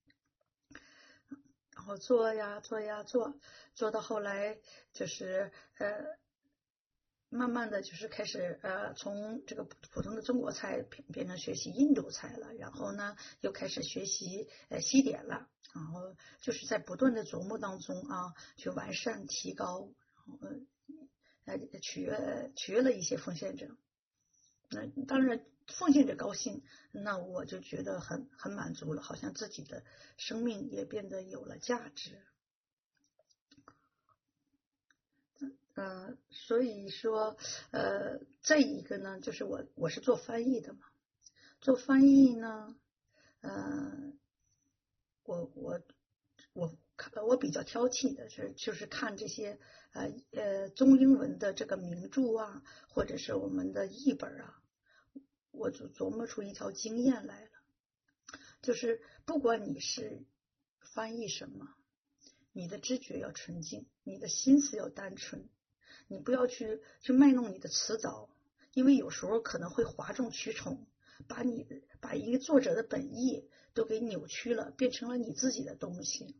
然后做到后来就是慢慢的就是开始从这个普通的中国菜变成学习印度菜了，然后呢又开始学习西点了，然后就是在不断的琢磨当中去完善提高，取悦了一些奉献者。那当然奉献者高兴，那我就觉得很满足了，好像自己的生命也变得有了价值。所以说再一个呢，就是我是做翻译的嘛，做翻译呢我比较挑剔的就是看这些中英文的这个名著或者是我们的译本我就琢磨出一条经验来了，就是不管你是翻译什么，你的知觉要纯净，你的心思要单纯，你不要去卖弄你的词藻，因为有时候可能会哗众取宠，把一个作者的本意都给扭曲了，变成了你自己的东西。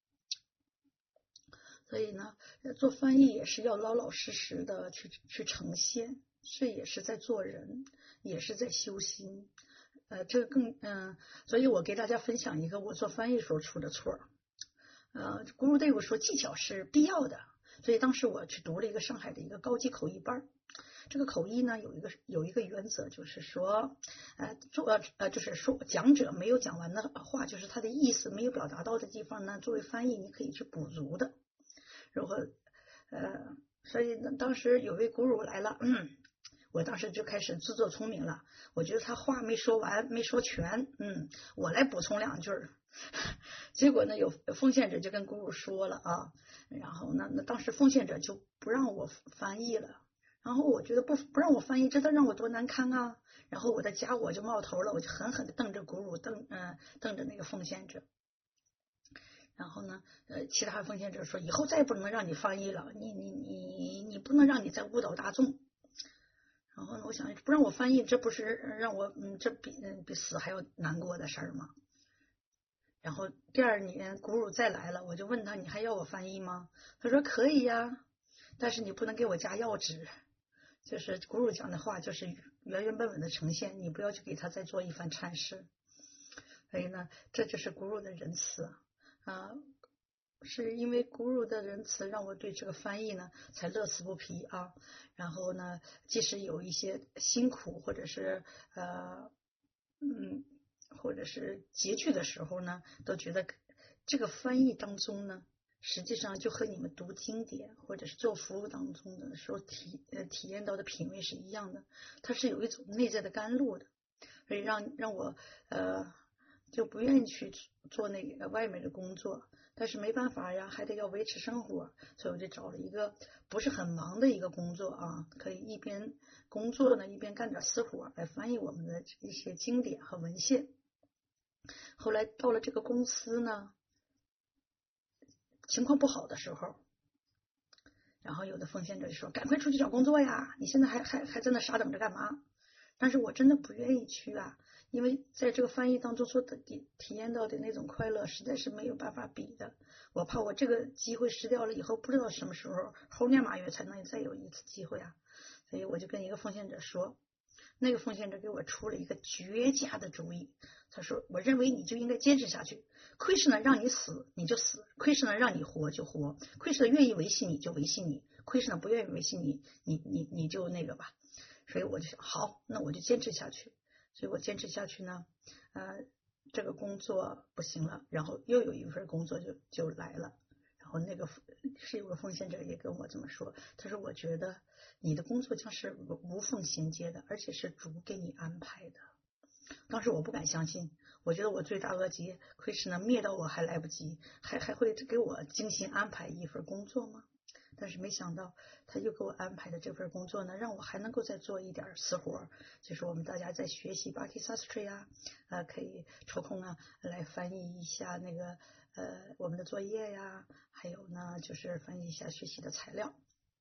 所以呢，做翻译也是要老老实实的去呈现，这也是在做人，也是在修心。这个所以我给大家分享一个我做翻译时候出的错。古鲁对我说技巧是必要的，所以当时我去读了一个上海的一个高级口译班。这个口译呢有一个原则，就是说就是说讲者没有讲完的话，就是他的意思没有表达到的地方呢，作为翻译你可以去补足的。如果所以呢当时有位古鲁来了， 我当时就开始自作聪明了，我觉得他话没说完，没说全，我来补充2句。结果呢，有奉献者就跟古鲁说了啊，然后呢，那当时奉献者就不让我翻译了，然后我觉得不让我翻译，这都让我多难堪啊！然后我的家我就冒头了，我就狠狠的瞪着古鲁，瞪着那个奉献者。然后呢，其他奉献者说，以后再也不能让你翻译了，你不能让你再误导大众。然后呢，我想不让我翻译，这不是让我这比死还要难过的事儿吗？然后第2年古鲁再来了，我就问他，你还要我翻译吗？他说可以呀，但是你不能给我加药纸。就是古鲁讲的话就是原原本本的呈现，你不要去给他再做一番阐释。所以呢，这就是古鲁的仁慈啊，是因为古鲁的仁慈让我对这个翻译呢才乐此不疲啊。然后呢，即使有一些辛苦或者是或者是拮据的时候呢，都觉得这个翻译当中呢，实际上就和你们读经典或者是做服务当中的时候体验到的品味是一样的，它是有一种内在的甘露的，所以让我就不愿意去做那个外面的工作，但是没办法呀，还得要维持生活，所以我就找了一个不是很忙的一个工作啊，可以一边工作呢一边干点私活来翻译我们的一些经典和文献。后来到了这个公司呢，情况不好的时候，然后有的奉献者就说赶快出去找工作呀，你现在还在那傻等着干嘛？但是我真的不愿意去啊，因为在这个翻译当中所体验到的那种快乐实在是没有办法比的，我怕我这个机会失掉了以后，不知道什么时候猴年马月才能再有一次机会啊。所以我就跟一个奉献者说，那个奉献者给我出了一个绝佳的主意，他说我认为你就应该坚持下去，亏是呢让你死你就死，亏是呢让你活就活，亏是呢愿意维系你就维系你，亏是呢不愿意维系你就那个吧。所以我就想好，那我就坚持下去。所以我坚持下去呢，这个工作不行了，然后又有一份工作就来了。然后那个是有个奉献者也跟我这么说，他说我觉得你的工作将是无缝衔接的，而且是主给你安排的。当时我不敢相信，我觉得我罪大恶极，亏是呢灭到我还来不及，还会给我精心安排一份工作吗？但是没想到他又给我安排的这份工作呢，让我还能够再做一点私活，就是我们大家在学习巴提萨斯特啊，可以抽空啊来翻译一下那个我们的作业呀，还有呢就是翻译一下学习的材料。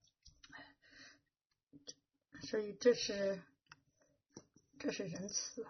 所以这是仁慈。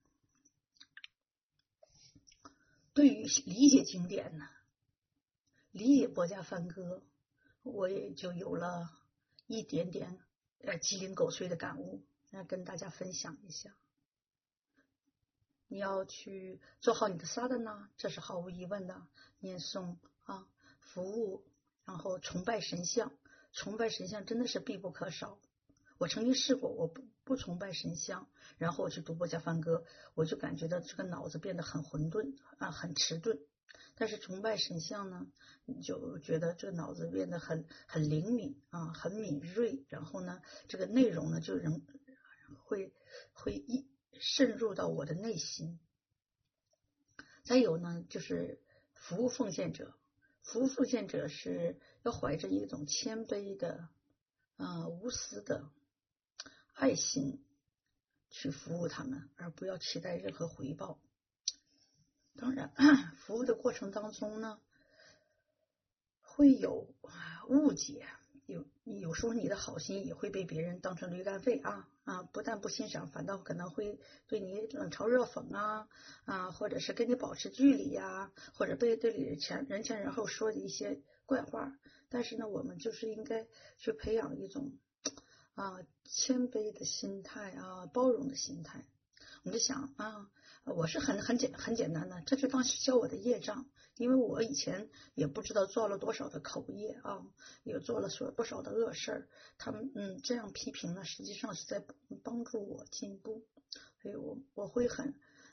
对于理解经典呢，理解波家梵歌，我也就有了一点点鸡零狗碎的感悟，跟大家分享一下。你要去做好你的萨达那，这是毫无疑问的，念诵啊，服务，然后崇拜神像真的是必不可少。我曾经试过，我不崇拜神像，然后我去读波家梵歌，我就感觉到这个脑子变得很混沌啊，很迟钝。但是崇拜神像呢，你就觉得这个脑子变得很灵敏啊，很敏锐，然后呢，这个内容呢就会渗入到我的内心。再有呢，就是服务奉献者是要怀着一种谦卑的无私的爱心去服务他们，而不要期待任何回报。当然服务的过程当中呢，会有误解，有时候你的好心也会被别人当成驴肝肺不但不欣赏，反倒可能会对你冷嘲热讽或者是跟你保持距离呀，或者背地里人前人后说的一些怪话。但是呢，我们就是应该去培养一种谦卑的心态包容的心态。我就想我是很简单的，这就当消我的业障，因为我以前也不知道做了多少的口业也做了多少的恶事儿，他们这样批评呢，实际上是在帮助我进步，所以我会很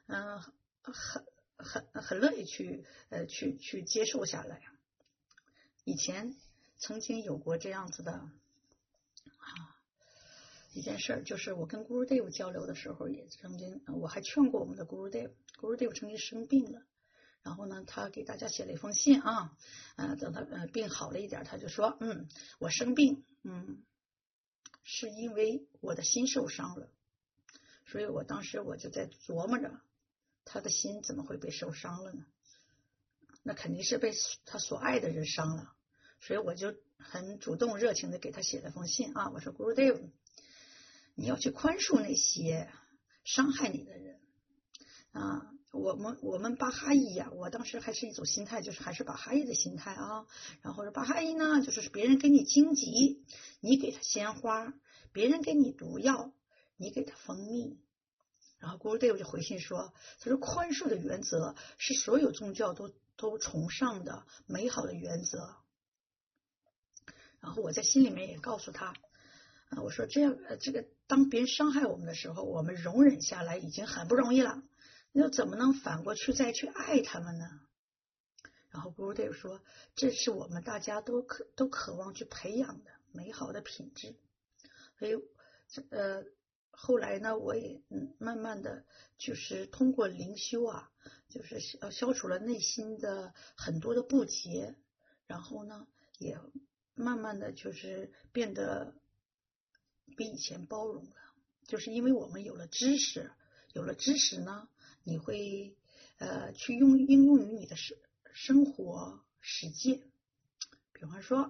乐意去接受下来。以前曾经有过这样子的一件事儿，就是我跟 Guru Dev 交流的时候，也曾经我还劝过我们的 Guru Dev。Guru Dev 曾经生病了，然后呢，他给大家写了一封信啊，等他病好了一点，他就说，我生病，是因为我的心受伤了，所以我当时我就在琢磨着，他的心怎么会被受伤了呢？那肯定是被他所爱的人伤了，所以我就很主动热情的给他写了封信啊，我说 Guru Dev， 你要去宽恕那些伤害你的人啊。我们巴哈伊呀，我当时还是一种心态，就是还是巴哈伊的心态啊。然后巴哈伊呢，就是别人给你荆棘，你给他鲜花；别人给你毒药，你给他蜂蜜。然后 Guru Dev 就回信说，他说宽恕的原则是所有宗教都崇尚的美好的原则。然后我在心里面也告诉他，我说这样这个当别人伤害我们的时候，我们容忍下来已经很不容易了，那怎么能反过去再去爱他们呢？然后 Guru Dev 说，这是我们大家都渴望去培养的美好的品质。所以后来呢，我也慢慢的就是通过灵修啊，就是消除了内心的很多的不洁，然后呢也慢慢的就是变得比以前包容了。就是因为我们有了知识呢，你会去应用于你的生活实践。比方说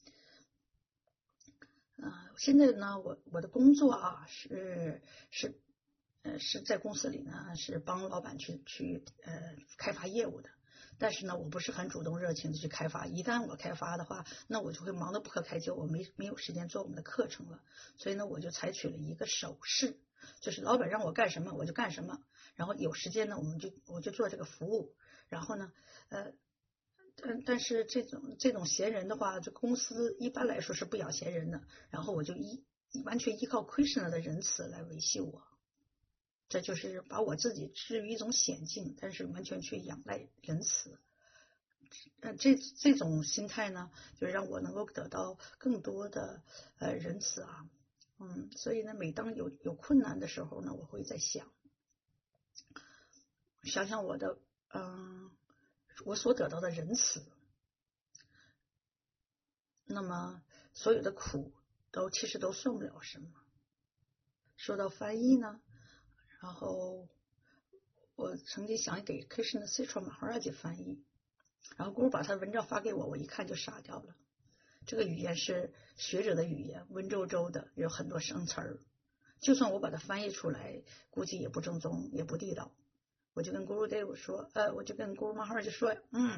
现在呢，我的工作啊是在公司里呢，是帮老板去开发业务的。但是呢，我不是很主动热情的去开发，一旦我开发的话，那我就会忙得不可开交，我没有时间做我们的课程了。所以呢，我就采取了一个守势，就是老板让我干什么我就干什么，然后有时间呢我就做这个服务。然后呢但是这种闲人的话，这公司一般来说是不养闲人的。然后我就完全依靠 Krishna 的仁慈来维系我，这就是把我自己置于一种险境，但是完全去仰赖仁慈。这种心态呢，就让我能够得到更多的仁慈啊。所以呢，每当有困难的时候呢，我会在想我所得到的仁慈，那么所有的苦其实都算不了什么。说到翻译呢，然后我曾经想给 Krishna Citra Maharaj 翻译，然后Guru把他文章发给我，我一看就傻掉了。这个语言是学者的语言，文绉绉的，有很多生词儿，就算我把它翻译出来，估计也不正宗，也不地道。我就跟 Guru Dev 说，我就跟 Guru Maharaj 说，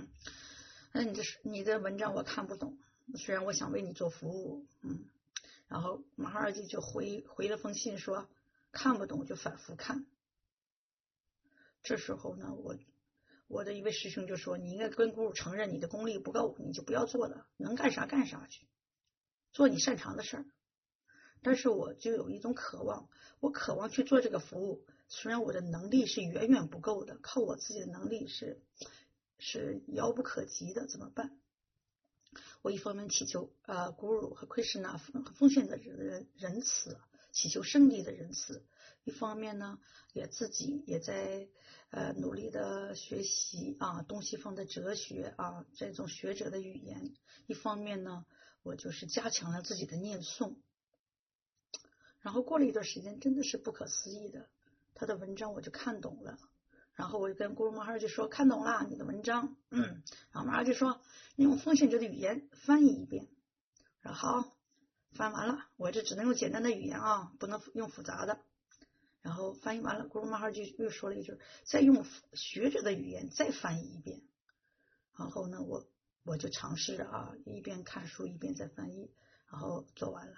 你的文章我看不懂，虽然我想为你做服务，然后Maharaj就回了封信说，看不懂就反复看。这时候呢，我的一位师兄就说，你应该跟 Guru 承认你的功力不够，你就不要做了，能干啥干啥去，做你擅长的事儿。但是我就有一种渴望，我渴望去做这个服务，虽然我的能力是远远不够的，靠我自己的能力是遥不可及的，怎么办？我一方面祈求Guru 和 Krishna 奉献的仁慈，祈求圣地的仁慈；一方面呢，自己也在努力的学习东西方的哲学这种学者的语言；一方面呢，我就是加强了自己的念诵。然后过了一段时间，真的是不可思议的，他的文章我就看懂了。然后我就跟 Guru Maharaj 就说，看懂了你的文章，然后 Maharaj 就说，你用奉献者的语言翻译一遍。然后好，翻完了，我这只能用简单的语言不能用复杂的。然后翻译完了， Guru Maharaj 又说了一句，再用学者的语言再翻译一遍。然后呢，我就尝试着一边看书一边再翻译，然后做完了。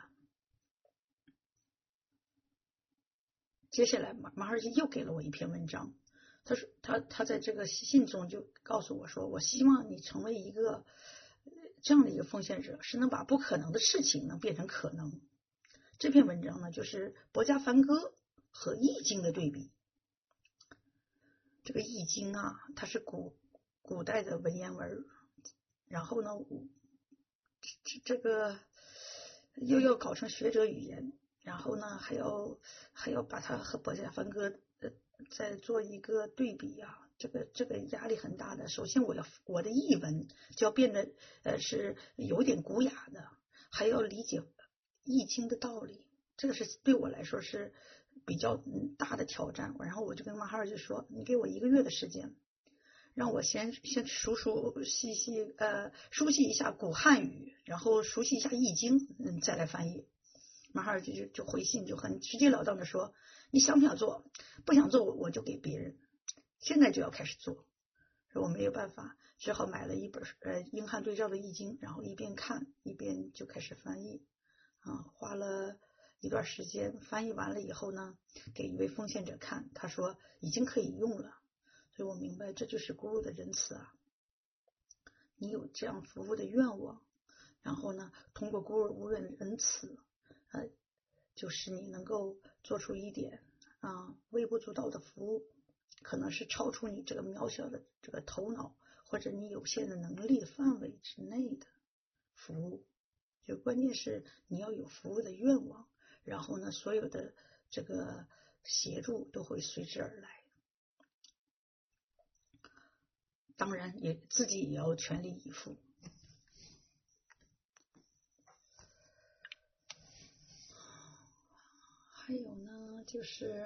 接下来马尔基又给了我一篇文章，他说他在这个信中就告诉我说，我希望你成为一个这样的一个奉献者，是能把不可能的事情能变成可能。这篇文章呢，就是薄伽梵歌和易经的对比。这个易经它是古代的文言文，然后呢这个又要搞成学者语言， 然后呢还要把它和薄伽梵歌再做一个对比啊，这个压力很大的。首先我的译文就要变得是有点古雅的，还要理解易经的道理，这个是对我来说是比较大的挑战。然后我就跟马哈尔就说，你给我1个月的时间，让我先熟悉一下古汉语，然后熟悉一下易经，再来翻译。马哈尔就回信就很直截了当的说，你想不想做？不想做我就给别人，现在就要开始做。说我没有办法，只好买了一本英汉对照的易经，然后一边看一边就开始翻译花了一段时间，翻译完了以后呢，给一位奉献者看，他说已经可以用了。所以我明白这就是Guru的仁慈啊，你有这样服务的愿望，然后呢通过Guru无论仁慈就使你能够做出一点微不足道的服务，可能是超出你这个渺小的这个头脑或者你有限的能力的范围之内的服务。就关键是你要有服务的愿望，然后呢所有的这个协助都会随之而来。当然自己也要全力以赴。还有呢就是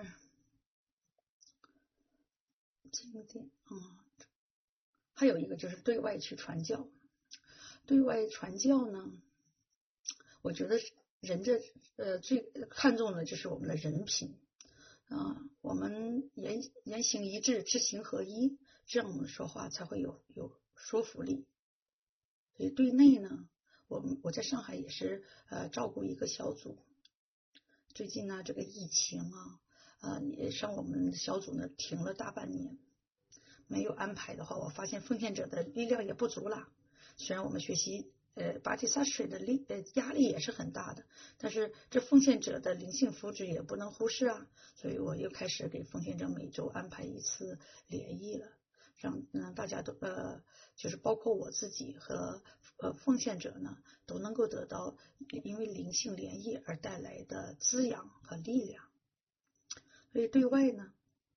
经典还有一个就是对外去传教。对外传教呢，我觉得人这最看重的就是我们的人品我们言行一致，知行合一，这样我们说话才会有说服力。所以对内呢，我在上海也是照顾一个小组。最近呢这个疫情也让我们小组呢停了大半年，没有安排的话，我发现奉献者的力量也不足了。虽然我们学习巴提萨水的压力也是很大的，但是这奉献者的灵性福祉也不能忽视啊。所以我又开始给奉献者每周安排一次联谊了，让大家都就是包括我自己和奉献者呢都能够得到因为灵性联谊而带来的滋养和力量。所以对外呢，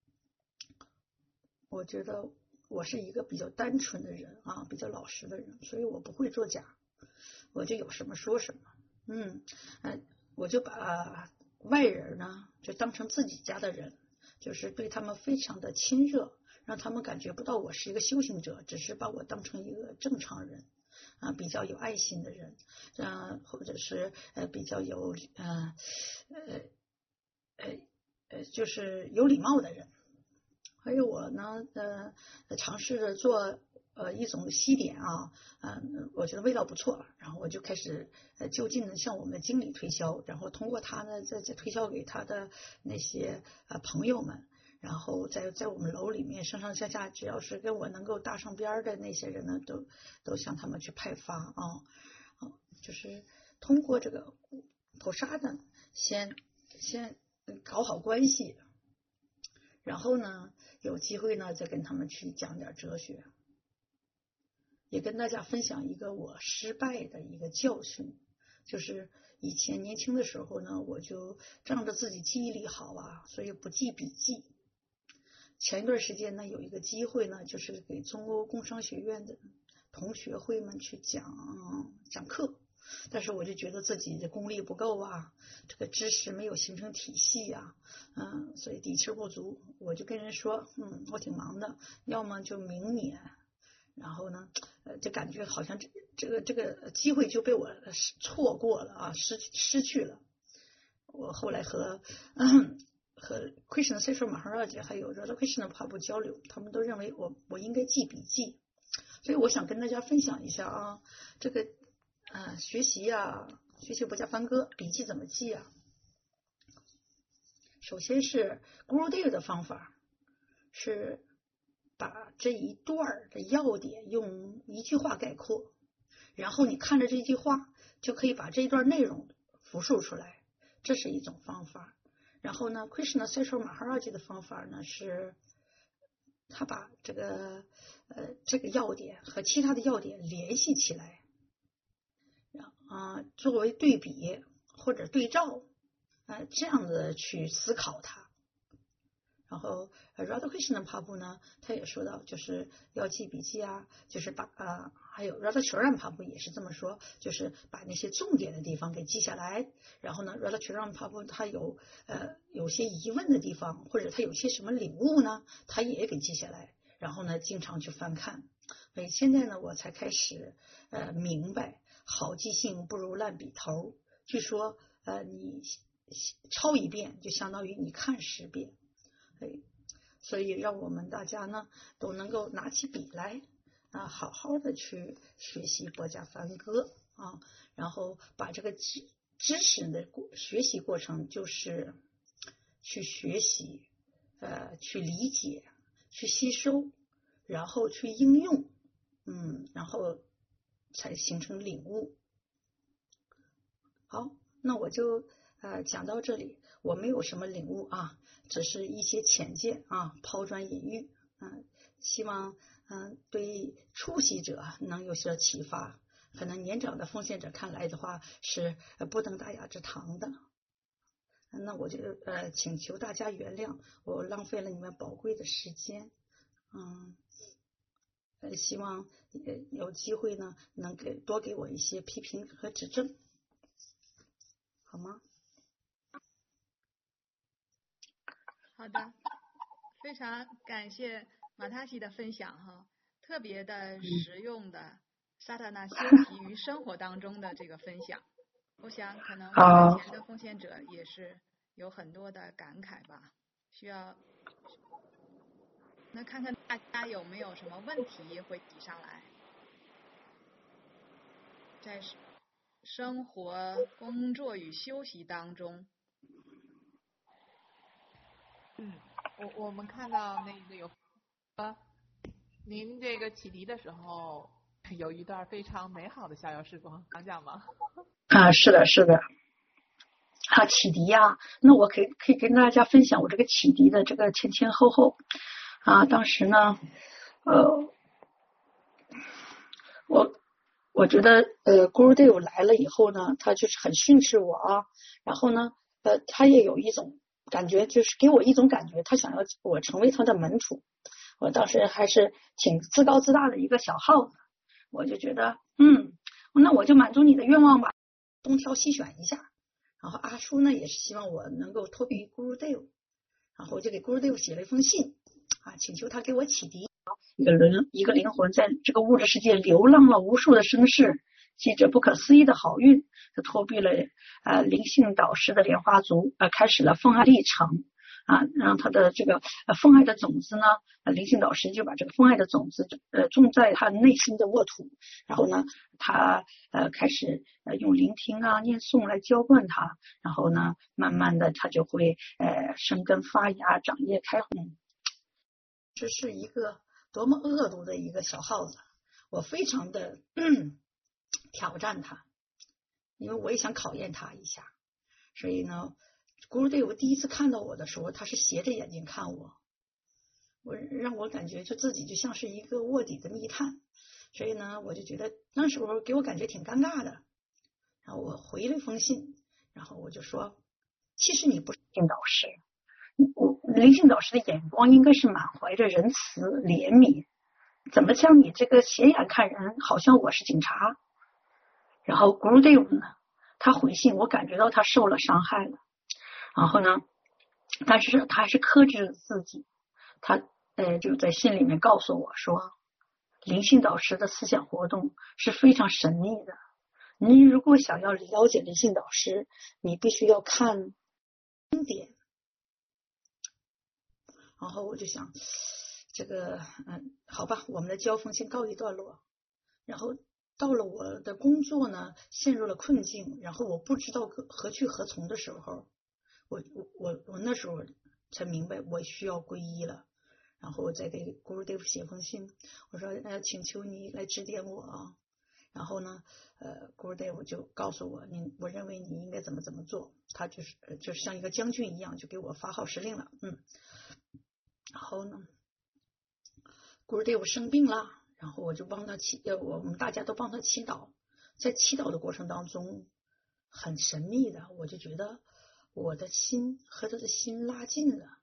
我觉得我是一个比较单纯的人比较老实的人，所以我不会作假，我就有什么说什么。我就把外人呢就当成自己家的人，就是对他们非常的亲热，让他们感觉不到我是一个修行者，只是把我当成一个正常人比较有爱心的人或者是比较有就是有礼貌的人。还有我呢尝试着做一种西点我觉得味道不错，然后我就开始就近的向我们的经理推销，然后通过他呢再推销给他的那些朋友们，然后在我们楼里面上上下下只要是跟我能够搭上边的那些人呢都向他们去派发就是通过这个普沙呢先搞好关系，然后呢有机会呢再跟他们去讲点哲学。也跟大家分享一个我失败的一个教训，就是以前年轻的时候呢，我就仗着自己记忆力好所以不记笔记。前一段时间呢有一个机会呢，就是给中欧工商学院的同学会们去讲课，但是我就觉得自己的功力不够这个知识没有形成体系所以底气不足。我就跟人说我挺忙的，要么就明年。然后呢就感觉好像这个机会就被我错过了失去了。我后来和Krishna Sesha Maharaj 还有 Radha Krishna Prabhu 交流，他们都认为我应该记笔记。所以我想跟大家分享一下这个学习薄伽梵歌笔记怎么记首先是 Gurudev 的方法是把这一段的要点用一句话概括，然后你看着这句话就可以把这一段内容复述出来，这是一种方法。然后呢 Krishna Sesha Maharaj 的方法呢是他把这个要点和其他的要点联系起来作为对比或者对照这样的去思考它。然后Radhakrishnan Prabhu 呢，他也说到，就是要记笔记啊，就是还有 Radhacharan Prabhu 也是这么说，就是把那些重点的地方给记下来。然后呢 Radhacharan Prabhu 他有些疑问的地方，或者他有些什么领悟呢，他也给记下来。然后呢，经常去翻看。所以现在呢，我才开始明白，好记性不如烂笔头。据说你抄一遍就相当于你看10遍。所以让我们大家呢都能够拿起笔来好好的去学习波迦梵歌然后把这个知识的学习过程就是去学习去理解去吸收，然后去应用然后才形成领悟。好，那我就讲到这里。我没有什么领悟只是一些浅见抛砖引玉希望对初习者能有些启发，可能年长的奉献者看来的话是不登大雅之堂的。那我就请求大家原谅我浪费了你们宝贵的时间。希望有机会呢能多给我一些批评和指正，好吗？ 好的，非常感谢马塔西的分享特别的实用的萨塔纳修习于生活当中的这个分享，我想可能我们前的奉献者也是有很多的感慨吧，需要那看看大家有没有什么问题会提上来。在生活、工作与休息当中， 我们看到那个有您这个启迪的时候有一段非常美好的逍遥时光，讲讲吗？ 是的启迪那我可以跟大家分享我这个启迪的这个前前后后当时呢我觉得Gurudev 来了以后呢，他就是很训斥我然后呢他也有一种感觉，就是给我一种感觉，他想要我成为他的门徒。我当时还是挺自高自大的一个小耗子，我就觉得那我就满足你的愿望吧，东挑西选一下。然后阿叔呢也是希望我能够脱离 Gurudev， 然后我就给 Gurudev 写了一封信请求他给我启迪。一个灵魂在这个物质世界流浪了无数的生世，记着不可思议的好运，他托庇了灵性导师的莲花族开始了奉爱历程让他的这个奉爱的种子呢灵性导师就把这个奉爱的种子种在他内心的沃土，然后呢他开始用聆听念诵来浇灌它，然后呢慢慢的他就会生根发芽长叶开红。这是一个多么恶毒的一个小耗子，我非常的挑战他，因为我也想考验他一下。所以呢Gurudev第一次看到我的时候，他是斜着眼睛看我，让我感觉就自己就像是一个卧底的密探。所以呢我就觉得那时候给我感觉挺尴尬的。然后我回了一封信，然后我就说，其实你不是灵性导师，灵性导师的眼光应该是满怀着仁慈怜悯，怎么像你这个斜眼看人，好像我是警察。然后 Gurudev 呢他回信，我感觉到他受了伤害了，然后呢但是他还是克制自己，他就在信里面告诉我说，灵性导师的思想活动是非常神秘的，你如果想要了解灵性导师，你必须要看经典。然后我就想这个好吧，我们的交锋先告一段落。然后到了我的工作呢陷入了困境，然后我不知道何去何从的时候，我那时候才明白我需要皈依了。然后我再给 Gurudev 写封信，我说请求你来指点我然后呢Gurudev 就告诉我，我认为你应该怎么做。他就是像一个将军一样，就给我发号施令了。然后呢 Gurudev 生病了，然后我就帮他我们大家都帮他祈祷。在祈祷的过程当中很神秘的，我就觉得我的心和他的心拉近了。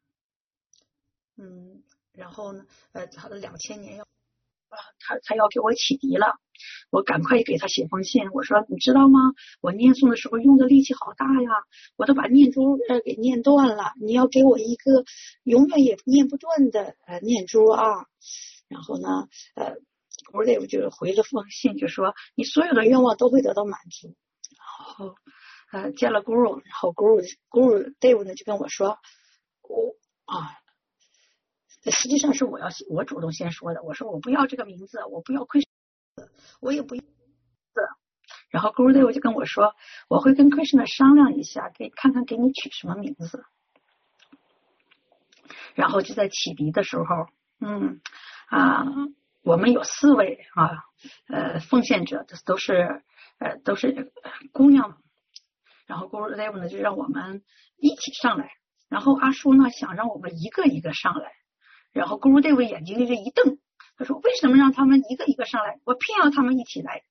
然后呢，他的2000年他要给我启迪了，我赶快给他写封信，我说你知道吗？我念诵的时候用的力气好大呀，我都把念珠给念断了，你要给我一个永远也念不断的念珠啊。然后呢Gurudev 就回了封信，就说你所有的愿望都会得到满足。然后见了 Guru， 然后 Gurudev 呢就跟我说实际上是我主动先说的，我说我不要这个名字，我不要Krishna，我也不要。然后 Gurudev 就跟我说，我会跟 Krishna 商量一下，看看给你取什么名字。然后就在启迪的时候，我们有4位奉献者，都是姑娘。然后 Gurudev 呢就让我们一起上来，然后阿叔呢想让我们一个一个上来。然后 Gurudev 眼睛就一瞪，他说为什么让他们一个一个上来，我偏要他们一起来。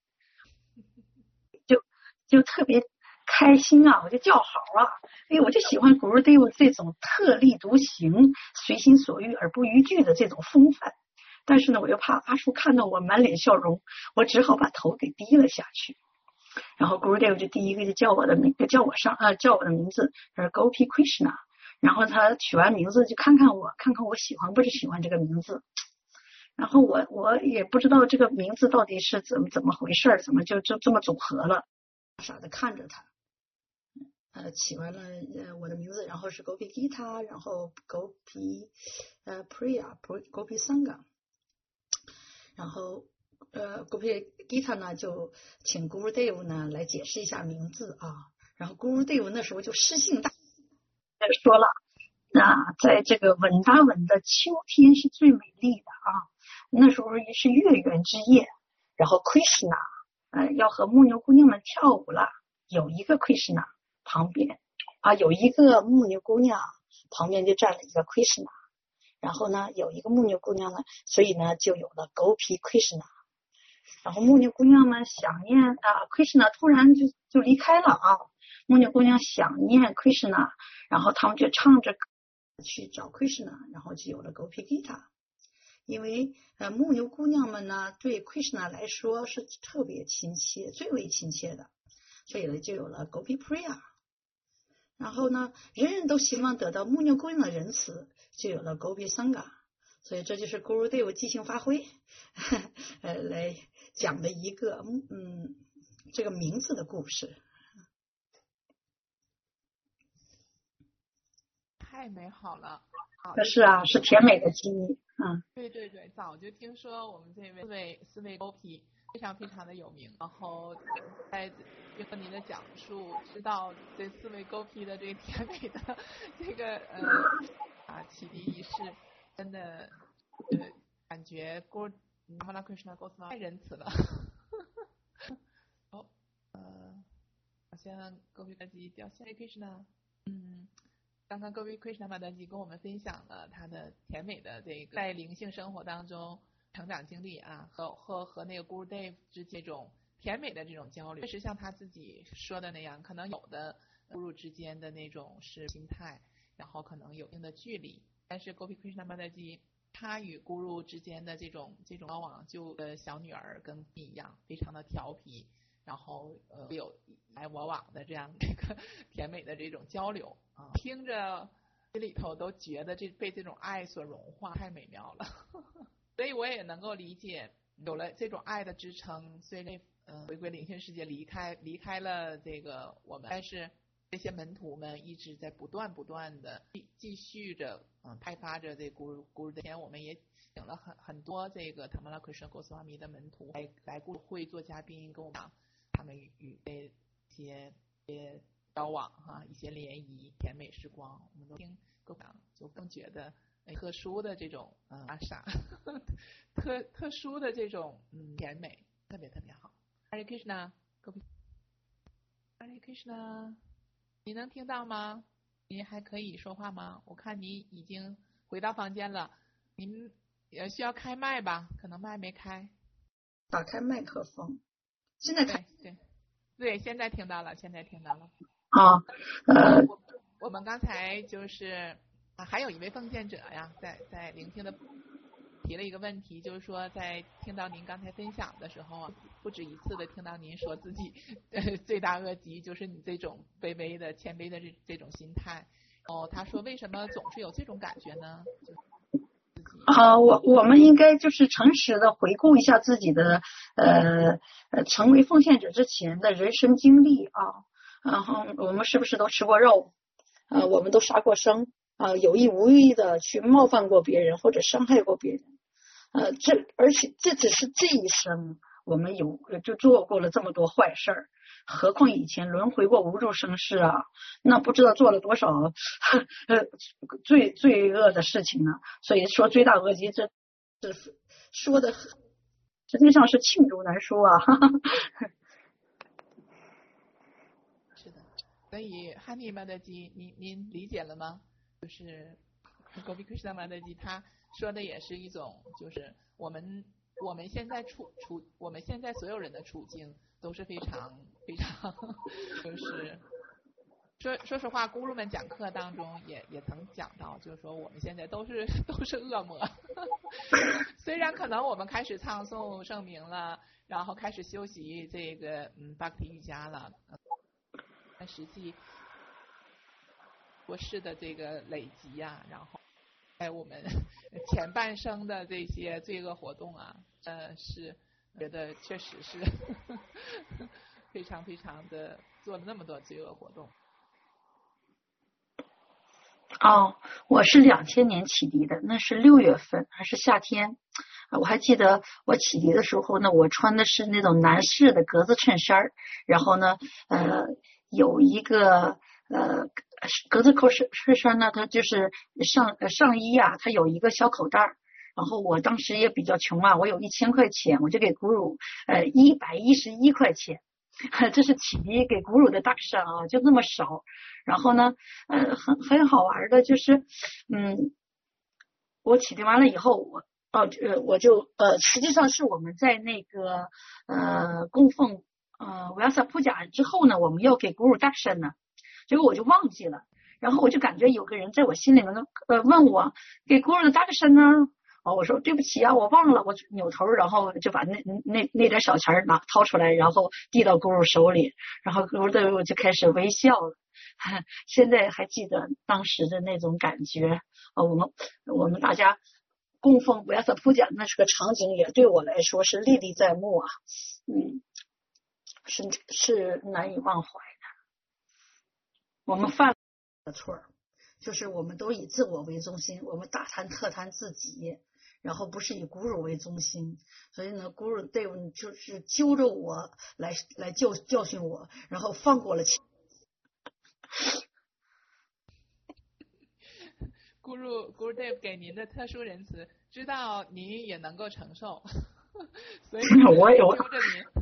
就特别开心啊，我就叫好啊，我就喜欢 Gurudev 这种特立独行、随心所欲而不逾矩的这种风范。但是呢，我又怕阿叔看到我满脸笑容，我只好把头给低了下去。然后 Gurudev 就第一个就叫我的名字是 Gopi Krishna。然后他取完名字就看看我喜欢不喜欢这个名字。然后我也不知道这个名字到底是怎么回事，怎么就这么组合了。傻的看着他，起完了我的名字，然后是 Gopi Gita， 然后 Gopi Priya，Gopi Sangha。然后Gopi Gita 呢就请 Gurudev 呢来解释一下名字啊。然后 Gurudev 那时候就诗性大说了，在这个稳达稳的秋天是最美丽的啊，那时候也是月圆之夜。然后 Krishna要和牧牛姑娘们跳舞了，有一个 Krishna 旁边有一个牧牛姑娘旁边就站了一个 Krishna， 然后呢有一个牧牛姑娘呢，所以呢就有了 Gopi Krishna。 然后牧牛姑娘们想念Krishna 突然就离开了啊，牧牛姑娘想念 Krishna， 然后他们就唱着去找 Krishna， 然后就有了 Gopi Gita。因为牧牛姑娘们呢对 Krishna 来说是特别亲切，最为亲切的，所以呢就有了 Gopi Priya。 然后呢人人都希望得到牧牛姑娘的仁慈，就有了 Gopi Sangha。 所以这就是 Gurudev 即兴发挥来讲的一个这个名字的故事。 太美好了。 是啊，是甜美的记忆。 对，早就听说我们这位四位 Gopi 非常非常的有名，然后在经过您的讲述，知道这4位 Gopi 的这个甜美的这个启迪仪式，真的感觉Ramana Krishna Goswami 太仁慈了。好像 Gopi Mataji 掉下 Krishna。刚刚Gopi Krishna Mataji 跟我们分享了他的甜美的这个在灵性生活当中成长经历和那个 Gurudev 之间这种甜美的这种交流。确实像他自己说的那样，可能有的 Guru 之间的那种是心态，然后可能有一定的距离，但是 Gopi Krishna Mataji 他与 Guru 之间的这种交往，就小女儿跟你一样，非常的调皮，然后有来我往的这样这个甜美的这种交流听着心里头都觉得被这种爱所融化，太美妙了。所以我也能够理解，有了这种爱的支撑，虽然回归灵性世界离开了这个我们，但是这些门徒们一直在不断的继续着开发着这Guru的前，我们也请了很多这个 Tamala Krishna Goswami 的门徒来Guru会做嘉宾，跟我们讲他们与这些交往一些联谊甜美时光，我们都听够讲，就更觉得特殊的这种傻特殊的这种甜美，特别好。Hare Krishna， Hare Krishna， 你能听到吗？您还可以说话吗？我看你已经回到房间了，您也需要开麦吧？可能麦没开。 打开麦克风。现在对，现在听到了。 我们刚才就是还有一位奉献者呀，在聆听的提了一个问题，就是说在听到您刚才分享的时候啊，不止一次的听到您说自己罪大恶极，就是你这种卑微的谦卑的这种心态。他说为什么总是有这种感觉呢？ 我们应该就是诚实的回顾一下自己的成为奉献者之前的人生经历啊，然后我们是不是都吃过肉，我们都杀过生，有意无意的去冒犯过别人或者伤害过别人，而且这只是这一生我们就做过了这么多坏事儿，何况以前轮回过无数生世啊，那不知道做了多少罪恶的事情呢。所以说罪大恶极，这说的实际上是罄竹难书啊。 是的，所以哈尼玛德基，您理解了吗？就是Gopi Krishna Mataji他说的也是一种，就是我们现在我们现在所有人的处境都是非常非常就是说实话，咕噜们讲课当中也曾讲到，就是说我们现在都是恶魔。虽然可能我们开始唱诵圣名了，然后开始修习这个Bhakti瑜伽了，但实际过世的这个累积啊，然后在我们前半生的这些罪恶活动啊，是觉得确实是非常非常的做了那么多罪恶活动。 我是2000年启迪的，那是6月份还是夏天，我还记得我启迪的时候呢，我穿的是那种男士的格子衬衫，然后呢有一个格子衬衫呢，它就是上衣啊，它有一个小口袋，然后我当时也比较穷啊，我有1000块钱，我就给咕噜111块钱，这是启迪给咕噜的大善啊，就这么少。然后呢很好玩的就是我启迪完了以后，我就实际上是我们在那个供奉维亚萨普甲之后呢，我们要给咕噜大善呢，结果我就忘记了，然后我就感觉有个人在我心里面问我给咕噜的大善呢，我说对不起啊，我忘了，我扭头，然后就把那点小钱掏出来，然后递到咕噜手里，然后咕噜就开始微笑了。现在还记得当时的那种感觉，我们大家供奉维亚萨普甲那是个场景，也对我来说是历历在目啊，是难以忘怀的。我们犯了错，就是我们都以自我为中心，我们大谈特谈自己，然后不是以咕噜为中心，所以呢，咕噜对我就是揪着我来教训我，然后放过了咕噜 Dave 给您的特殊仁慈，知道您也能够承受，所以我揪着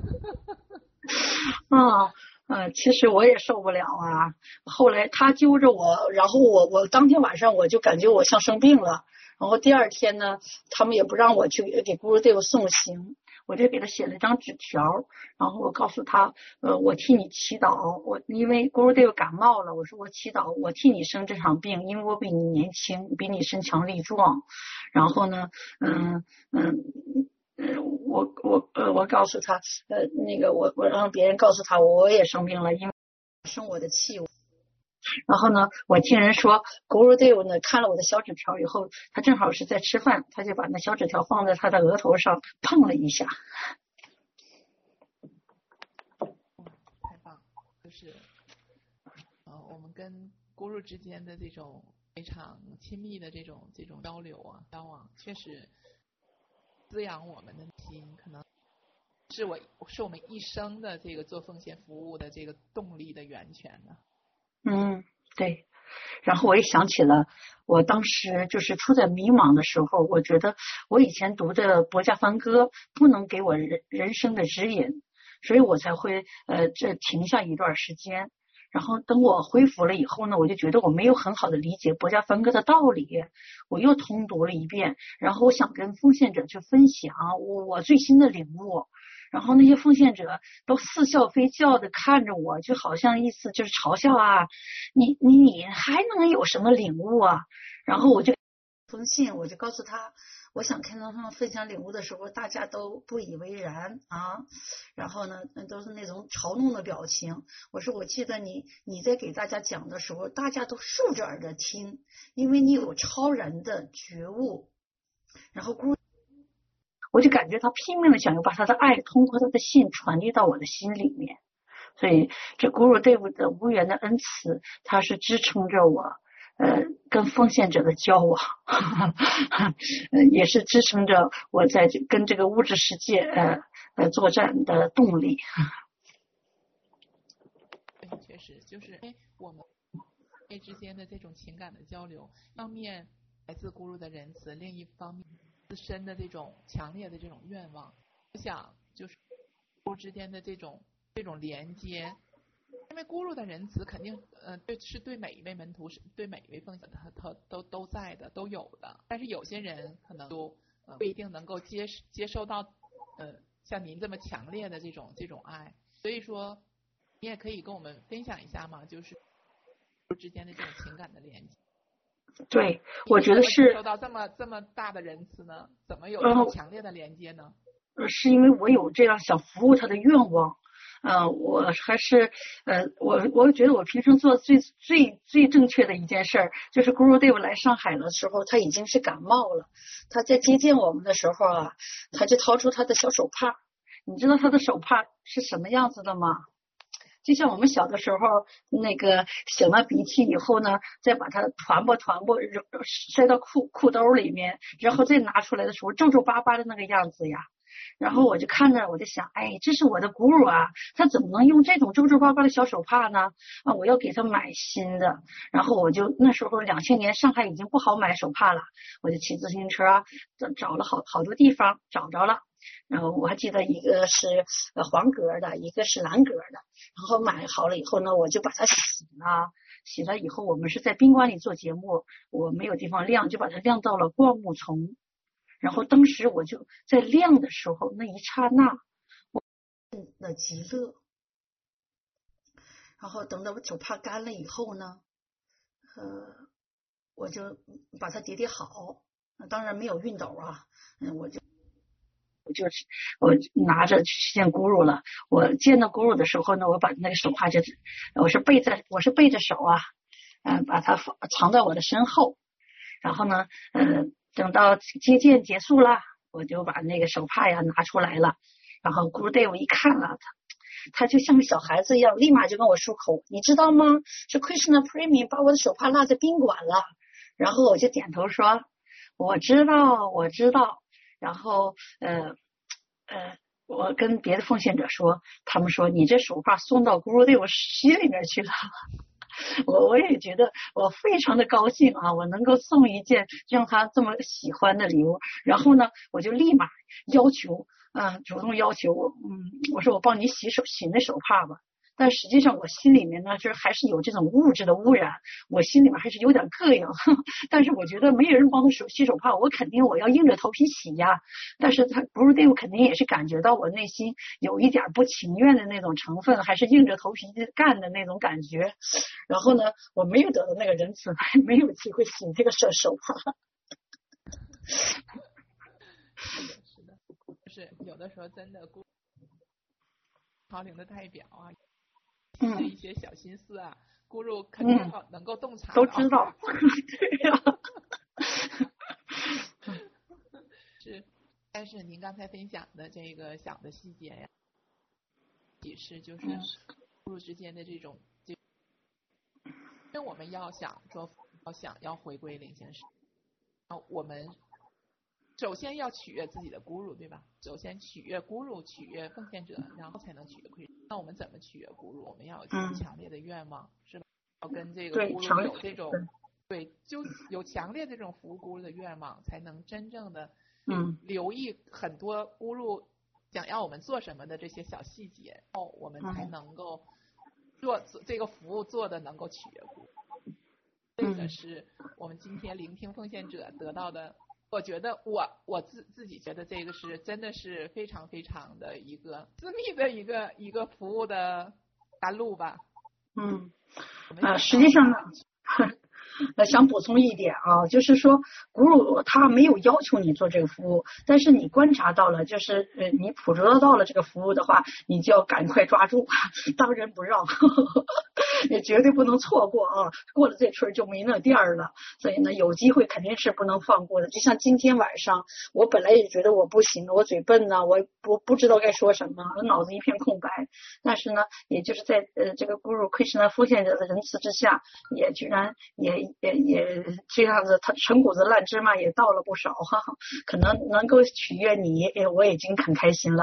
您。其实我也受不了啊。后来他揪着我，然后我当天晚上我就感觉我像生病了，然后第二天呢，他们也不让我去给咕噜 Dave 送行，我就给他写了一张纸条，然后我告诉他，我替你祈祷，因为咕噜 Dave 感冒了，我说我祈祷，我替你生这场病，因为我比你年轻，比你身强力壮。然后呢，我告诉他，我让别人告诉他我也生病了，因为生我的气。然后呢，我听人说咕噜 Dave 呢看了我的小纸条以后，他正好是在吃饭，他就把那小纸条放在他的额头上碰了一下。 太棒，就是我们跟咕噜之间的这种非常亲密的这种交流啊交往，确实滋养我们的心，可能是我们一生的这个做奉献服务的这个动力的源泉呢。 对。然后我也想起了我当时就是处在迷茫的时候，我觉得我以前读的博家梵歌不能给我人生的指引，所以我才会这停下一段时间。然后等我恢复了以后呢，我就觉得我没有很好的理解博家梵歌的道理，我又通读了一遍，然后我想跟奉献者去分享我最新的领悟。 然后那些奉献者都似笑非笑的看着我，就好像意思就是嘲笑啊，你还能有什么领悟啊？然后我就封信，我就告诉他，我想看到他们分享领悟的时候，大家都不以为然啊，然后呢，都是那种嘲弄的表情。我说，我记得你在给大家讲的时候，大家都竖着耳朵听，因为你有超然的觉悟。然后我就感觉他拼命的想要把他的爱通过他的信传递到我的心里面，所以这Guru Dev的无缘的恩慈，它是支撑着我跟奉献者的交往，也是支撑着我在跟这个物质世界作战的动力。 确实，就是我们之间的这种情感的交流，一方面来自Guru的仁慈，另一方面自身的这种强烈的这种愿望，我想就是Guru之间的这种连接。因为Guru的仁慈肯定对每一位门徒，是对每一位奉献他都在的，都有的。但是有些人可能就不一定能够接受到像您这么强烈的这种爱。所以说你也可以跟我们分享一下嘛，就是之间的这种情感的连接。 对，我觉得是受到这么大的仁慈呢，怎么有这么强烈的连接呢？ 是因为我有这样想服务他的愿望。我还是我觉得我平生做最正确的一件事，就是 Guru Dev 来上海的时候，他已经是感冒了。他在接见我们的时候啊，他就掏出他的小手帕。你知道他的手帕是什么样子的吗？就像我们小的时候那个擤了鼻涕以后呢，再把它团吧塞到裤兜里面，然后再拿出来的时候皱皱巴巴的那个样子呀。然后我就看着，我就想，哎，这是我的Guru啊，他怎么能用这种皱皱巴巴的小手帕呢？我要给他买新的。然后我就那时候2000年上海已经不好买手帕了，我就骑自行车找了好多地方找着了。然后我还记得一个是黄格的，一个是蓝格的。然后买好了以后呢，我就把它洗了以后，我们是在宾馆里做节目，我没有地方晾，就把它晾到了灌木丛。然后当时我就在晾的时候，那一刹那，我的极乐。然后等到我手帕干了以后呢，我就把它叠好，当然没有熨斗啊，我拿着去见Guru了。我见到Guru的时候呢，我把那个手帕我是背着手啊，把它藏在我的身后。然后呢，等到接见结束了，我就把那个手帕呀拿出来了。然后Guru Dev一看了，他就像个小孩子一样，立马就跟我漱口，你知道吗？是 Krishna Premi 把我的手帕落在宾馆了。然后我就点头说，我知道。然后我跟别的奉献者说，他们说你这手帕送到Guru Dev心里面去了。我也觉得我非常的高兴啊，我能够送一件让他这么喜欢的礼物。然后呢，我就立马主动要求我说我帮你洗那手帕吧。但实际上我心里面呢，就是还是有这种物质的污染，我心里面还是有点膈应。但是我觉得没有人帮他洗手帕，我肯定我要硬着头皮洗呀。但是他Guru Dev肯定也是感觉到我内心有一点不情愿的那种成分，还是硬着头皮干的那种感觉。然后呢，我没有得到那个仁慈，还没有机会洗这个手帕。 是的，就是有的时候真的超龄的代表啊，一些小心思啊，Guru肯定能够洞察都知道。对呀。 是，但是您刚才分享的这个小的细节呀，启示就是Guru之间的这种，因为我们要回归灵性世界，我们首先要取悦自己的Guru，对吧？首先取悦Guru，取悦奉献者，然后才能取悦Krishna。那我们怎么取悦Guru？我们要有这种强烈的愿望，是吧？要跟这个Guru有这种就有强烈的这种服务Guru的愿望，才能真正的留意很多Guru想要我们做什么的这些小细节，我们才能够做这个服务做的能够取悦Guru。这个是我们今天聆听奉献者得到的我觉得我自己觉得这个是真的是非常非常的一个私密的一个服务的大路吧。 实际上呢，想补充一点啊，就是说古鲁他没有要求你做这个服务，但是你观察到了，就是你捕捉到了这个服务的话，你就要赶快抓住，当仁不让，也绝对不能错过啊！过了这村就没那店了，所以呢，有机会肯定是不能放过的。就像今天晚上，我本来也觉得我不行，我嘴笨呢，我不知道该说什么，我脑子一片空白。但是呢，也就是在这个古鲁Krishna奉献者的仁慈之下，也居然也这样子，他陈谷子烂芝麻也倒了不少哈，可能够取悦你，我已经很开心了。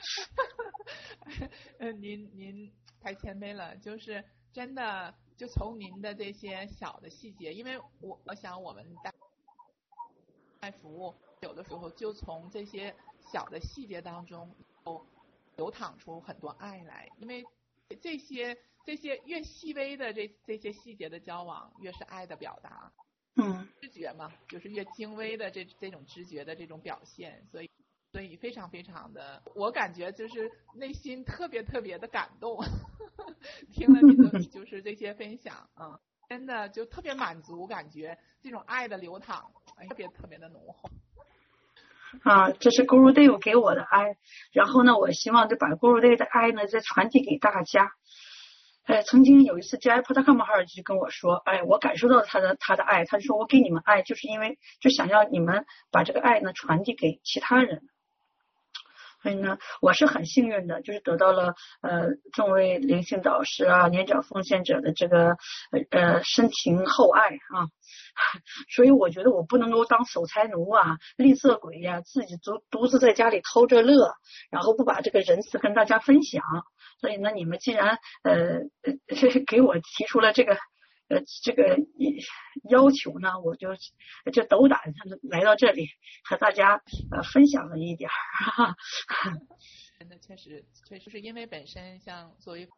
您太谦卑了，就是真的就从您的这些小的细节，因为我想我们带服务有的时候就从这些小的细节当中流淌出很多爱来，因为这些越细微的这些细节的交往，越是爱的表达。知觉嘛，就是越精微的这种知觉的这种表现，所以非常非常的，我感觉就是内心特别特别的感动。听了你就是这些分享啊，真的就特别满足，感觉这种爱的流淌，特别特别的浓厚。 这是 Guru Dev 给我的爱，然后呢，我希望就把 Guru Dev 的爱呢再传递给大家。曾经有一次Jai Patakam Maharaj就跟我说，我感受到他的爱，他就说我给你们爱，就是因为就想要你们把这个爱呢传递给其他人。所以呢，我是很幸运的，就是得到了众位灵性导师啊、年长奉献者的这个深情厚爱啊，所以我觉得我不能够当守财奴啊、吝啬鬼呀，自己独自在家里偷着乐，然后不把这个仁慈跟大家分享。所以呢，你们既然给我提出了这个要求呢，我就斗胆来到这里和大家分享了一点儿。 真的确实是因为本身像作为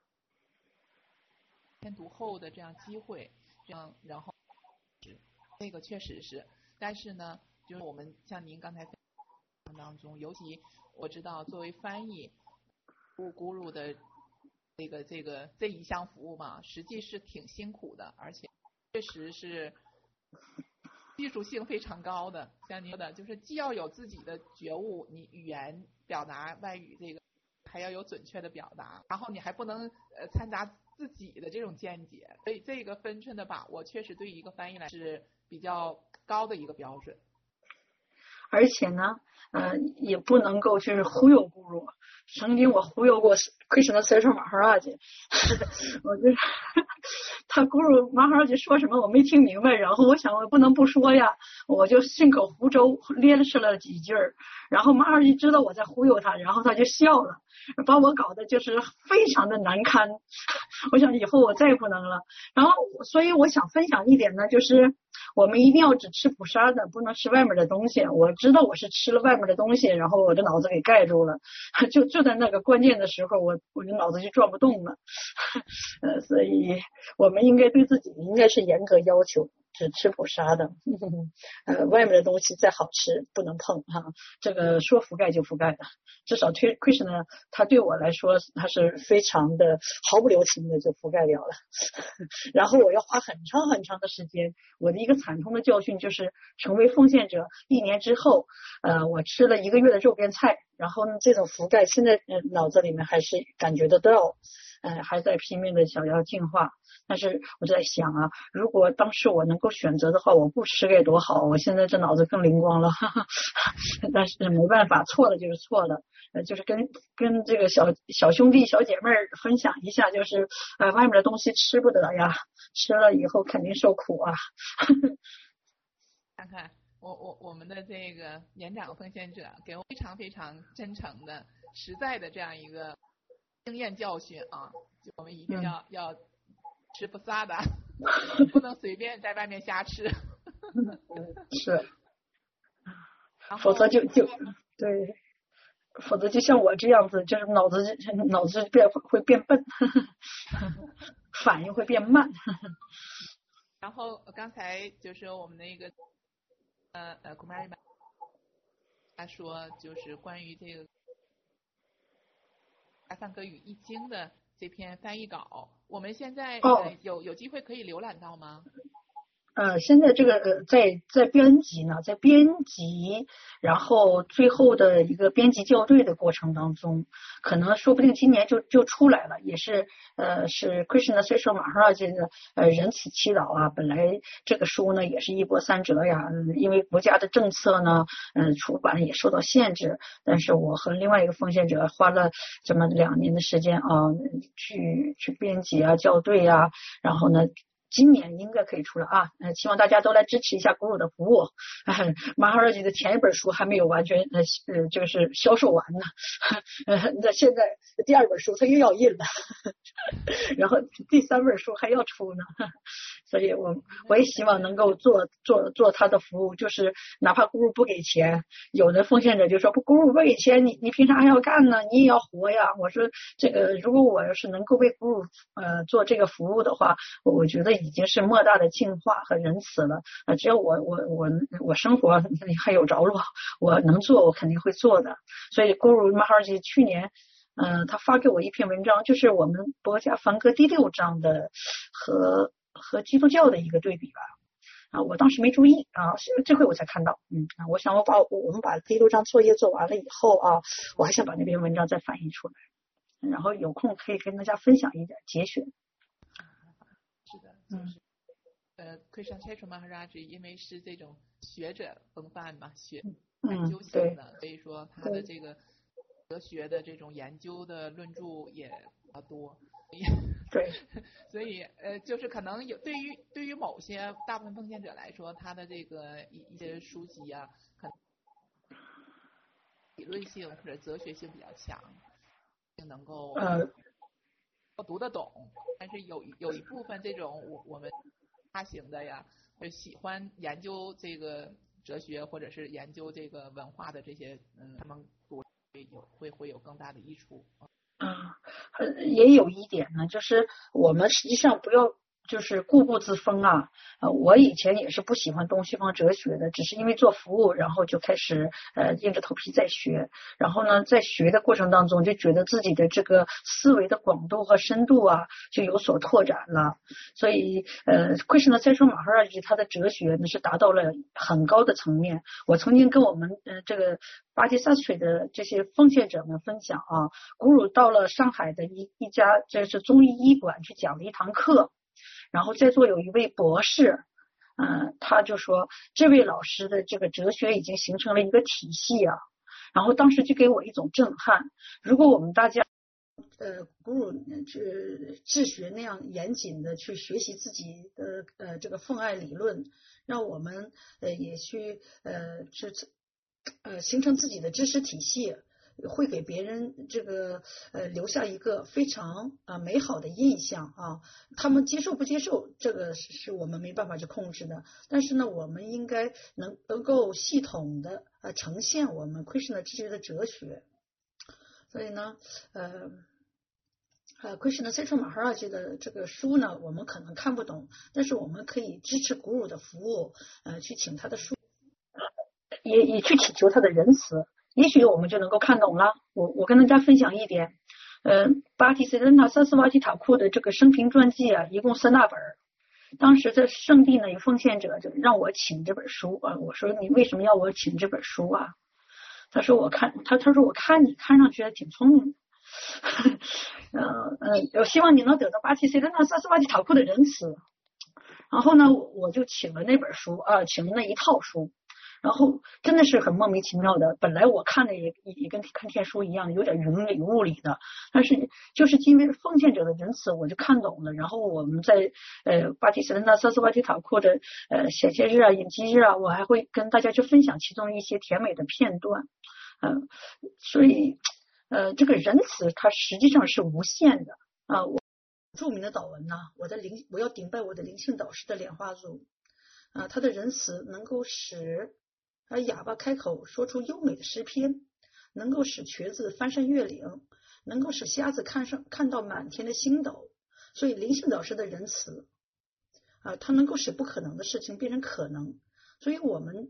偏读后的这样机会，这样然后这个确实是，但是呢，就是我们像您刚才分享当中，尤其我知道作为翻译咕噜的这一项服务嘛，实际是挺辛苦的，而且确实是技术性非常高的。像您说的，就是既要有自己的觉悟，你语言表达外语这个还要有准确的表达，然后你还不能掺杂自己的这种见解，所以这个分寸的把握，确实对于一个翻译来是比较高的一个标准。 而且呢，也不能够就是忽悠咕噜。曾经我忽悠过Krishna Session Maharaj，我就他咕噜Maharaj说什么我没听明白，然后我想我不能不说呀，我就信口胡诌咧斥了几句，然后Maharaj知道我在忽悠他，然后他就笑了，把我搞得就是非常的难堪。我想以后我再也不能了。然后所以我想分享一点呢，就是我们一定要只吃普沙的，不能吃外面的东西。我知道我是吃了外面的东西，然后我的脑子给盖住了，就在那个关键的时候，我的脑子就转不动了。所以我们应该对自己应该是严格要求，只吃普沙的。外面的东西再好吃不能碰哈，这个说覆盖就覆盖的。至少Krishna他对我来说他是非常的毫不留情的就覆盖掉了。然后我要花很长很长的时间，我的一个惨痛的教训就是成为奉献者1年之后，我吃了1个月的肉边菜，然后呢这种覆盖现在脑子里面还是感觉得到，还在拼命的想要进化。但是我在想啊，如果当时我能够选择的话，我不吃该多好，我现在这脑子更灵光了。但是没办法，错了就是错了。就是跟这个小兄弟小姐妹分享一下，就是外面的东西吃不得呀，吃了以后肯定受苦啊。 看看我们的这个年长奉献者给我非常非常真诚的实在的这样一个经验教训啊，就我们一定要吃不撒的，不能随便在外面瞎吃。 是，否则就对，否则就像我这样子，就是脑子会变笨，反应会变慢。 然后刚才就是我们那个 Kumari 他说就是关于这个阿梵格语易经的这篇翻译稿，我们现在有机会可以浏览到吗？ 现在这个在编辑呢，在编辑，然后最后的一个编辑校对的过程当中，可能说不定今年就出来了，也是是 Krishna Sri Maharaj 的仁慈祈祷啊。本来这个书呢也是一波三折呀，因为国家的政策呢，出版也受到限制，但是我和另外一个奉献者花了这么2年的时间啊，去编辑啊、校对啊，然后呢。今年应该可以出来啊，希望大家都来支持一下古鲁的服务。马哈尔吉的前一本书还没有完全这个是销售完呢，那现在第2本书他又要印了，然后第3本书还要出呢，所以我也希望能够做他的服务，就是哪怕古鲁不给钱，有的奉献者就说古鲁不给钱，你凭啥还要干呢？你也要活呀。我说这个如果我要是能够为古鲁做这个服务的话，我觉得已经是莫大的净化和仁慈了。只要我生活还有着落，我能做我肯定会做的。所以古鲁马哈尔吉去年他发给我一篇文章，就是我们博家梵歌第6章的和基督教的一个对比吧。我当时没注意啊，这回我才看到。我想我们把第6章作业做完了以后啊，我还想把那篇文章再翻译出来，然后有空可以跟大家分享一点节选。 是的，就是Krishna Chaitra Maharaj 因为是这种学者风范嘛，研究型的，所以说他的这个哲学的这种研究的论著也比较多。 对， 所以就是可能对于某些大部分奉献者来说，他的这个一些书籍啊，可能理论性或者哲学性比较强，能够读得懂。但是有一部分这种我们他型的呀，就喜欢研究这个哲学或者是研究这个文化的这些他们读会有更大的益处。 也有一点呢，就是我们实际上不要就是固步自封啊。我以前也是不喜欢东西方哲学的，只是因为做服务，然后就开始硬着头皮在学，然后呢在学的过程当中就觉得自己的这个思维的广度和深度啊就有所拓展了。所以Krishna Sri Maharaj 他的哲学呢是达到了很高的层面。我曾经跟我们这个巴基萨水的这些奉献者们分享啊，古鲁到了上海的一家这是中医医馆去讲了一堂课，然后在座有一位博士，他就说这位老师的这个哲学已经形成了一个体系啊，然后当时就给我一种震撼。如果我们大家古鲁治学那样严谨的去学习自己的这个奉爱理论，让我们也去形成自己的知识体系，会给别人这个留下一个非常美好的印象啊。他们接受不接受，这个是我们没办法去控制的。但是呢，我们应该能够系统的呈现我们 Krishna 知识的哲学。所以呢Krishna Sri Maharaj 的这个书呢，我们可能看不懂，但是我们可以支持古鲁的服务，去请他的书，也去祈求他的仁慈，也许我们就能够看懂了。我跟大家分享一点，巴提斯仁塔萨斯瓦提塔库的这个生平传记啊，一共3大本。当时在圣地呢，有奉献者就让我请这本书啊，我说你为什么要我请这本书啊？他说我看你看上去还挺聪明的。我希望你能得到巴提斯仁塔萨斯瓦提塔库的仁慈。然后呢，我就请了那本书请了那一套书。然后真的是很莫名其妙的，本来我看的也跟看天书一样，有点云里雾里的，但是就是因为奉献者的仁慈，我就看懂了。然后我们在巴提斯仁塔萨斯瓦提塔库的显现日啊、隐基日啊，我还会跟大家去分享其中一些甜美的片段。所以这个仁慈它实际上是无限的我著名的导文呢，我要顶拜我的灵性导师的莲花座他的仁慈能够使哑巴开口说出优美的诗篇，能够使瘸子翻山越岭，能够使瞎子看到满天的星斗。所以灵性导师的仁慈它能够使不可能的事情变成可能。所以我们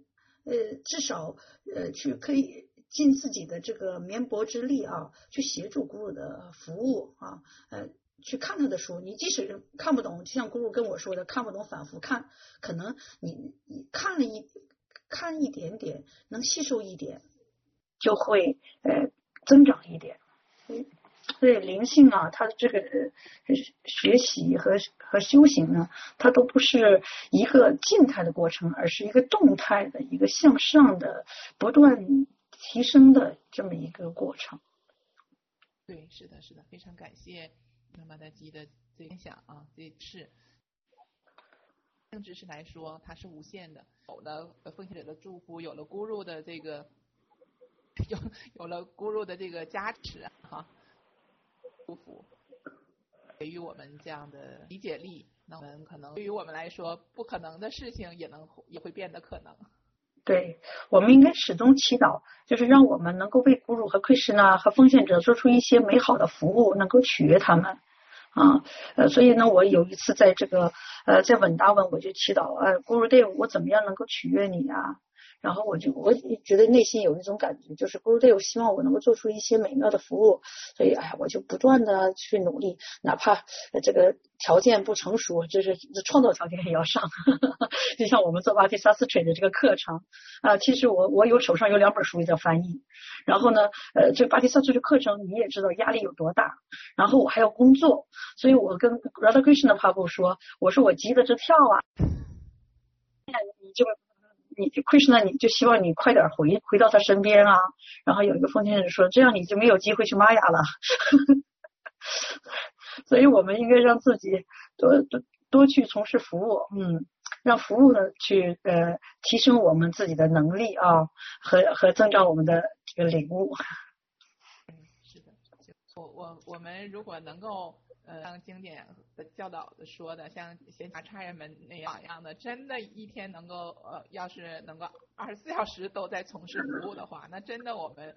至少去可以尽自己的这个绵薄之力啊，去协助 Guru 的服务啊，去看他的书，你即使看不懂，就像 Guru 跟我说的，看不懂反复看，可能你看一点点，能吸收一点，就会增长一点。对灵性啊，它的这个学习和修行呢，它都不是一个静态的过程，而是一个动态的、一个向上的、不断提升的这么一个过程。 对，是的，非常感谢马达基的分享啊，这是性知识来说，它是无限的，有了奉献者的祝福，有了 Guru 的这个有了 Guru 的这个加持啊。祝福给予我们这样的理解力，那我们可能对于我们来说不可能的事情也会变得可能。 对，我们应该始终祈祷，就是让我们能够为 Guru 和 Krishna 和奉献者做出一些美好的服务，能够取悦他们啊。所以呢，我有一次在这个在稳达文我就祈祷Guru Dev 我怎么样能够取悦你啊？然后我觉得内心有一种感觉，就是 Guru Dev 希望我能够做出一些美妙的服务，所以我就不断的去努力，哪怕这个条件不成熟，就是创造条件也要上。就像我们做巴提萨斯锤的这个课程其实我手上有2本书在翻译，然后呢这个巴提萨斯锤课程你也知道压力有多大，然后我还要工作，所以我跟 Radha Krishna Prabhu 说，我说我急得直跳啊，你 Krishna 你就希望你快点回到他身边啊。然后有一个奉献者说，这样你就没有机会去玛雅了。所以我们应该让自己多去从事服务，让服务呢去提升我们自己的能力啊，和增长我们的这个领悟。 是的，我们如果能够像经典的教导的说的，像贤达差人们那样的，真的一天能够要是能够24小时都在从事服务的话，那真的我们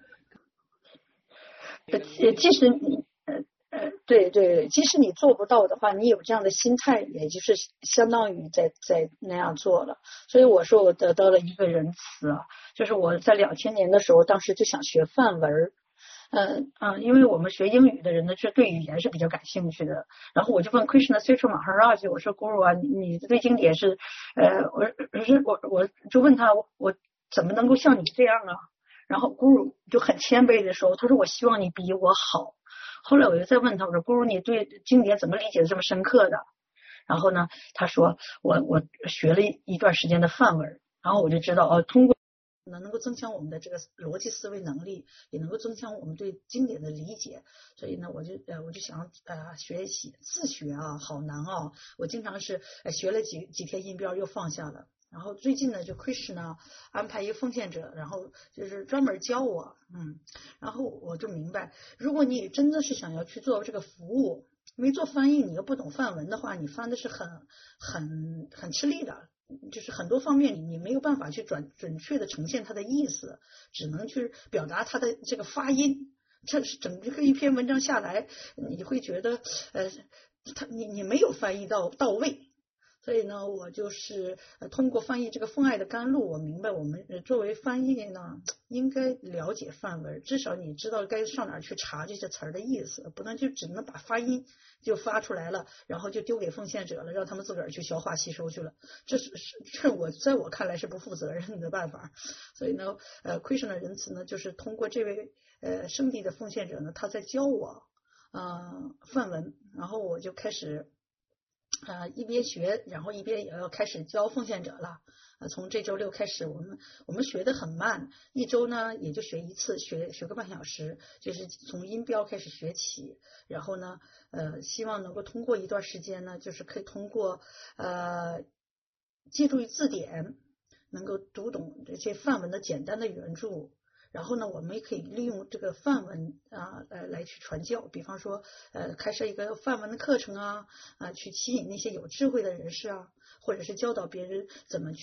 即使你对，即使你做不到的话，你有这样的心态，也就是相当于在那样做了。所以我说我得到了一个仁慈就是我在2000年的时候，当时就想学范文。因为我们学英语的人呢，是对语言是比较感兴趣的。然后我就问 Krishna Sutra Maharaj， 我说 Guru 啊，你对经典是我就问他，我怎么能够像你这样啊？然后 Guru 就很谦卑的说，他说我希望你比我好。后来我就再问他，我说 Guru 你对经典怎么理解的这么深刻的？然后呢，他说我学了一段时间的范文，然后我就知道通过能够增强我们的这个逻辑思维能力，也能够增强我们对经典的理解。所以呢，我就想学习自学好难我经常是学了几天音标又放下了。然后最近呢，就 Krishna 安排一个奉献者，然后就是专门教我，然后我就明白，如果你真的是想要去做这个服务，没做翻译，你又不懂范文的话，你翻的是很吃力的。就是很多方面你没有办法去准确的呈现它的意思，只能去表达它的这个发音。这整个一篇文章下来，你会觉得你没有翻译到位。所以呢，我就是通过翻译这个奉爱的甘露，我明白我们作为翻译呢，应该了解范文，至少你知道该上哪儿去查这些词儿的意思，不能就只能把发音就发出来了，然后就丢给奉献者了，让他们自个儿去消化吸收去了。这在我看来是不负责任的办法。所以呢Krishna 的仁慈呢，就是通过这位圣地的奉献者呢，他在教我范文，然后我就开始一边学，然后一边也要开始教奉献者了。从这周6开始，我们学得很慢，一周呢也就学一次，学个半小时，就是从音标开始学起。然后呢希望能够通过一段时间呢，就是可以通过借助于字典，能够读懂这些范文的简单的原著。然后呢，我们也可以利用这个范文来去传教，比方说开设一个范文的课程去吸引那些有智慧的人士或者是教导别人怎么去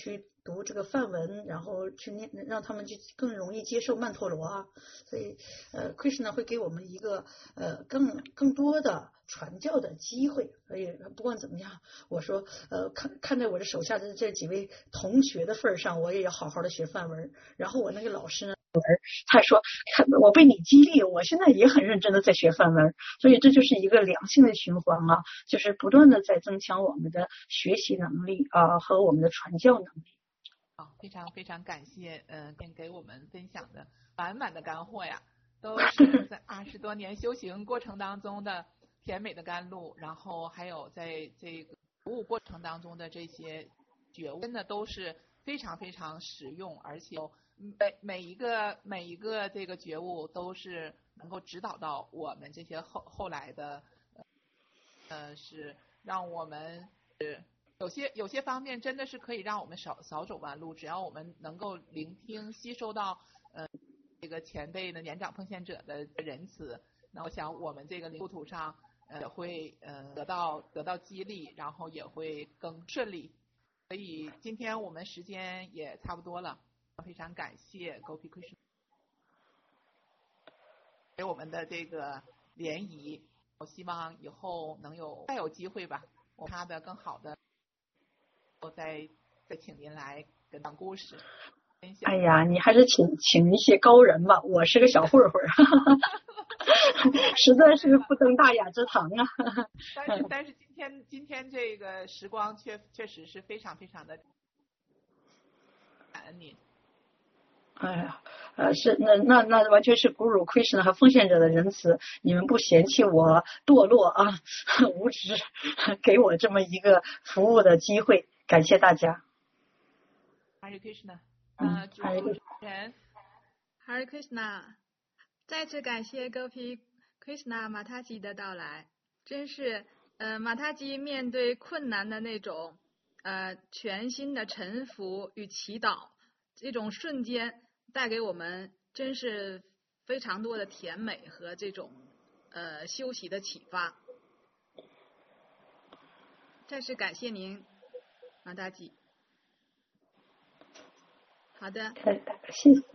读这个梵文，然后去念，让他们去更容易接受曼陀罗啊。所以Krishna 会给我们一个更多的传教的机会。所以不管怎么样，我说看在我这手下的这几位同学的份上，我也要好好的学梵文。然后我那个老师呢，他说我被你激励，我现在也很认真的在学梵文。所以这就是一个良性的循环啊，就是不断的在增强我们的学习能力啊和我们的传教能力。 好，非常非常感谢给我们分享的满满的干货呀，都是在20多年修行过程当中的甜美的甘露，然后还有在这个服务过程当中的这些觉悟，真的都是非常非常实用，而且每一个这个觉悟都是能够指导到我们这些后来的是让我们有些方面真的是可以让我们少走弯路，只要我们能够聆听吸收到这个前辈的年长奉献者的仁慈，那我想我们这个路途上也会得到激励，然后也会更顺利。所以今天我们时间也差不多了，非常感谢 Gopi Krishna 给我们的这个联谊，我希望以后再有机会吧，我他的更好的，我再请您来跟讲故事分享。 哎呀，你还是请一些高人吧，我是个小混混实在是不登大雅之堂啊。 但是今天这个时光确实是非常非常的感恩您。 哎呀，是那完全是Guru Krishna和奉献者的仁慈，你们不嫌弃我堕落啊无知，给我这么一个服务的机会，感谢大家。 Hare Krishna， 主持人 Hare Krishna， 再次感谢Gopi Krishna Mataji 的到来，真是Mataji 面对困难的那种全心的臣服与祈祷，这种瞬间带给我们真是非常多的甜美和这种修习的启发。再次感谢您Mataji。好的， 谢谢。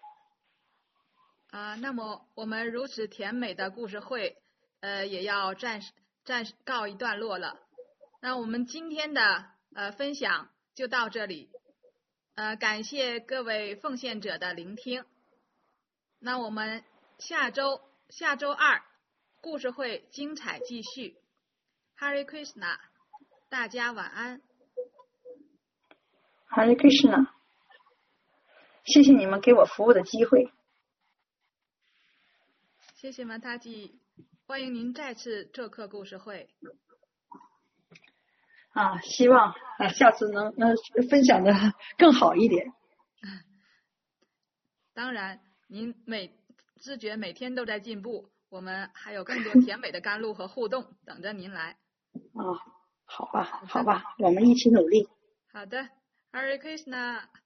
那么我们如此甜美的故事会也要暂时告一段落了。那我们今天的分享就到这里，感谢各位奉献者的聆听。那我们下周二故事会精彩继续。Hare Krishna， 大家晚安。 Hare Krishna， 谢谢你们给我服务的机会。 谢谢Mataji，欢迎您再次做客故事会。 希望下次能分享的更好一点。 当然，您自觉每天都在进步，我们还有更多甜美的甘露和互动等着您来。 好吧，我们一起努力。 好的，Hare Krishna。